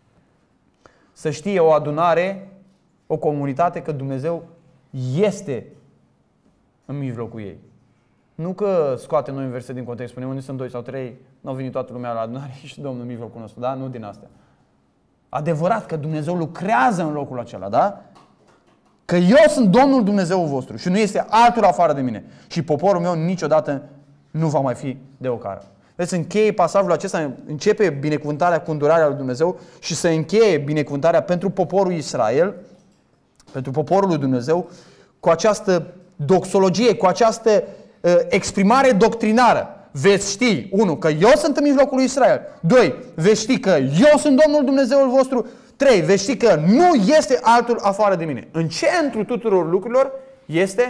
Să știe o adunare, o comunitate că Dumnezeu este în mijlocul ei. Nu că scoate noi un verset din context, spunem unde sunt doi sau trei, n-au venit toată lumea la adunare și Domnul în mijlocul nostru, da? Nu din astea. Adevărat că Dumnezeu lucrează în locul acela, da? Că eu sunt Domnul Dumnezeul vostru și nu este altul afară de mine. Și poporul meu niciodată nu va mai fi de ocară. Deci încheie pasajul acesta, începe binecuvântarea cu îndurarea lui Dumnezeu și se încheie binecuvântarea pentru poporul Israel, pentru poporul lui Dumnezeu, cu această doxologie, cu această uh, exprimare doctrinară. Veți ști, unu, că eu sunt în mijlocul lui Israel. Doi, veți ști că eu sunt Domnul Dumnezeul vostru. Trei, veți ști că nu este altul afară de mine. În centrul tuturor lucrurilor este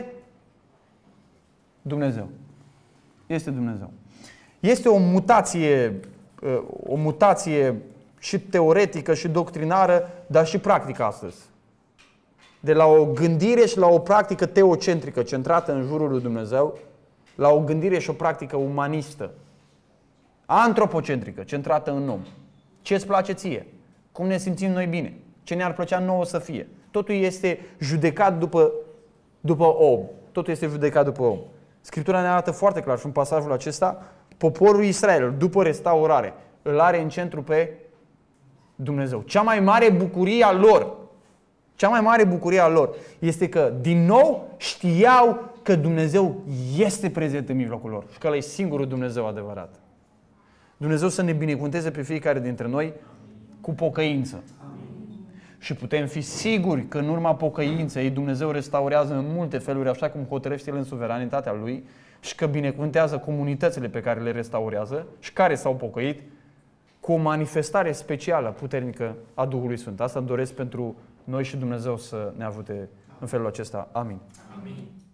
Dumnezeu. Este Dumnezeu. Este o mutație, o mutație și teoretică și doctrinară, dar și practică astăzi. De la o gândire și la o practică teocentrică centrată în jurul lui Dumnezeu, la o gândire și o practică umanistă, antropocentrică, centrată în om. Ce îți place ție? Cum ne simțim noi bine? Ce ne-ar plăcea nouă să fie? Totul este judecat după, după om. totul este judecat după om. Scriptura ne arată foarte clar și în pasajul acesta, poporul Israel, după restaurare, îl are în centru pe Dumnezeu. Cea mai mare bucurie a lor, cea mai mare bucurie a lor este că din nou știau că Dumnezeu este prezent în mijlocul lor și că ăla e singurul Dumnezeu adevărat. Dumnezeu să ne binecuvânteze pe fiecare dintre noi cu pocăință. Și putem fi siguri că în urma pocăinței Dumnezeu restaurează în multe feluri, așa cum hotărăște El în suveranitatea Lui, și că binecuvântează comunitățile pe care le restaurează și care s-au pocăit cu o manifestare specială, puternică a Duhului Sfânt. Asta îmi doresc pentru noi și Dumnezeu să ne ajute în felul acesta. Amin. Amin.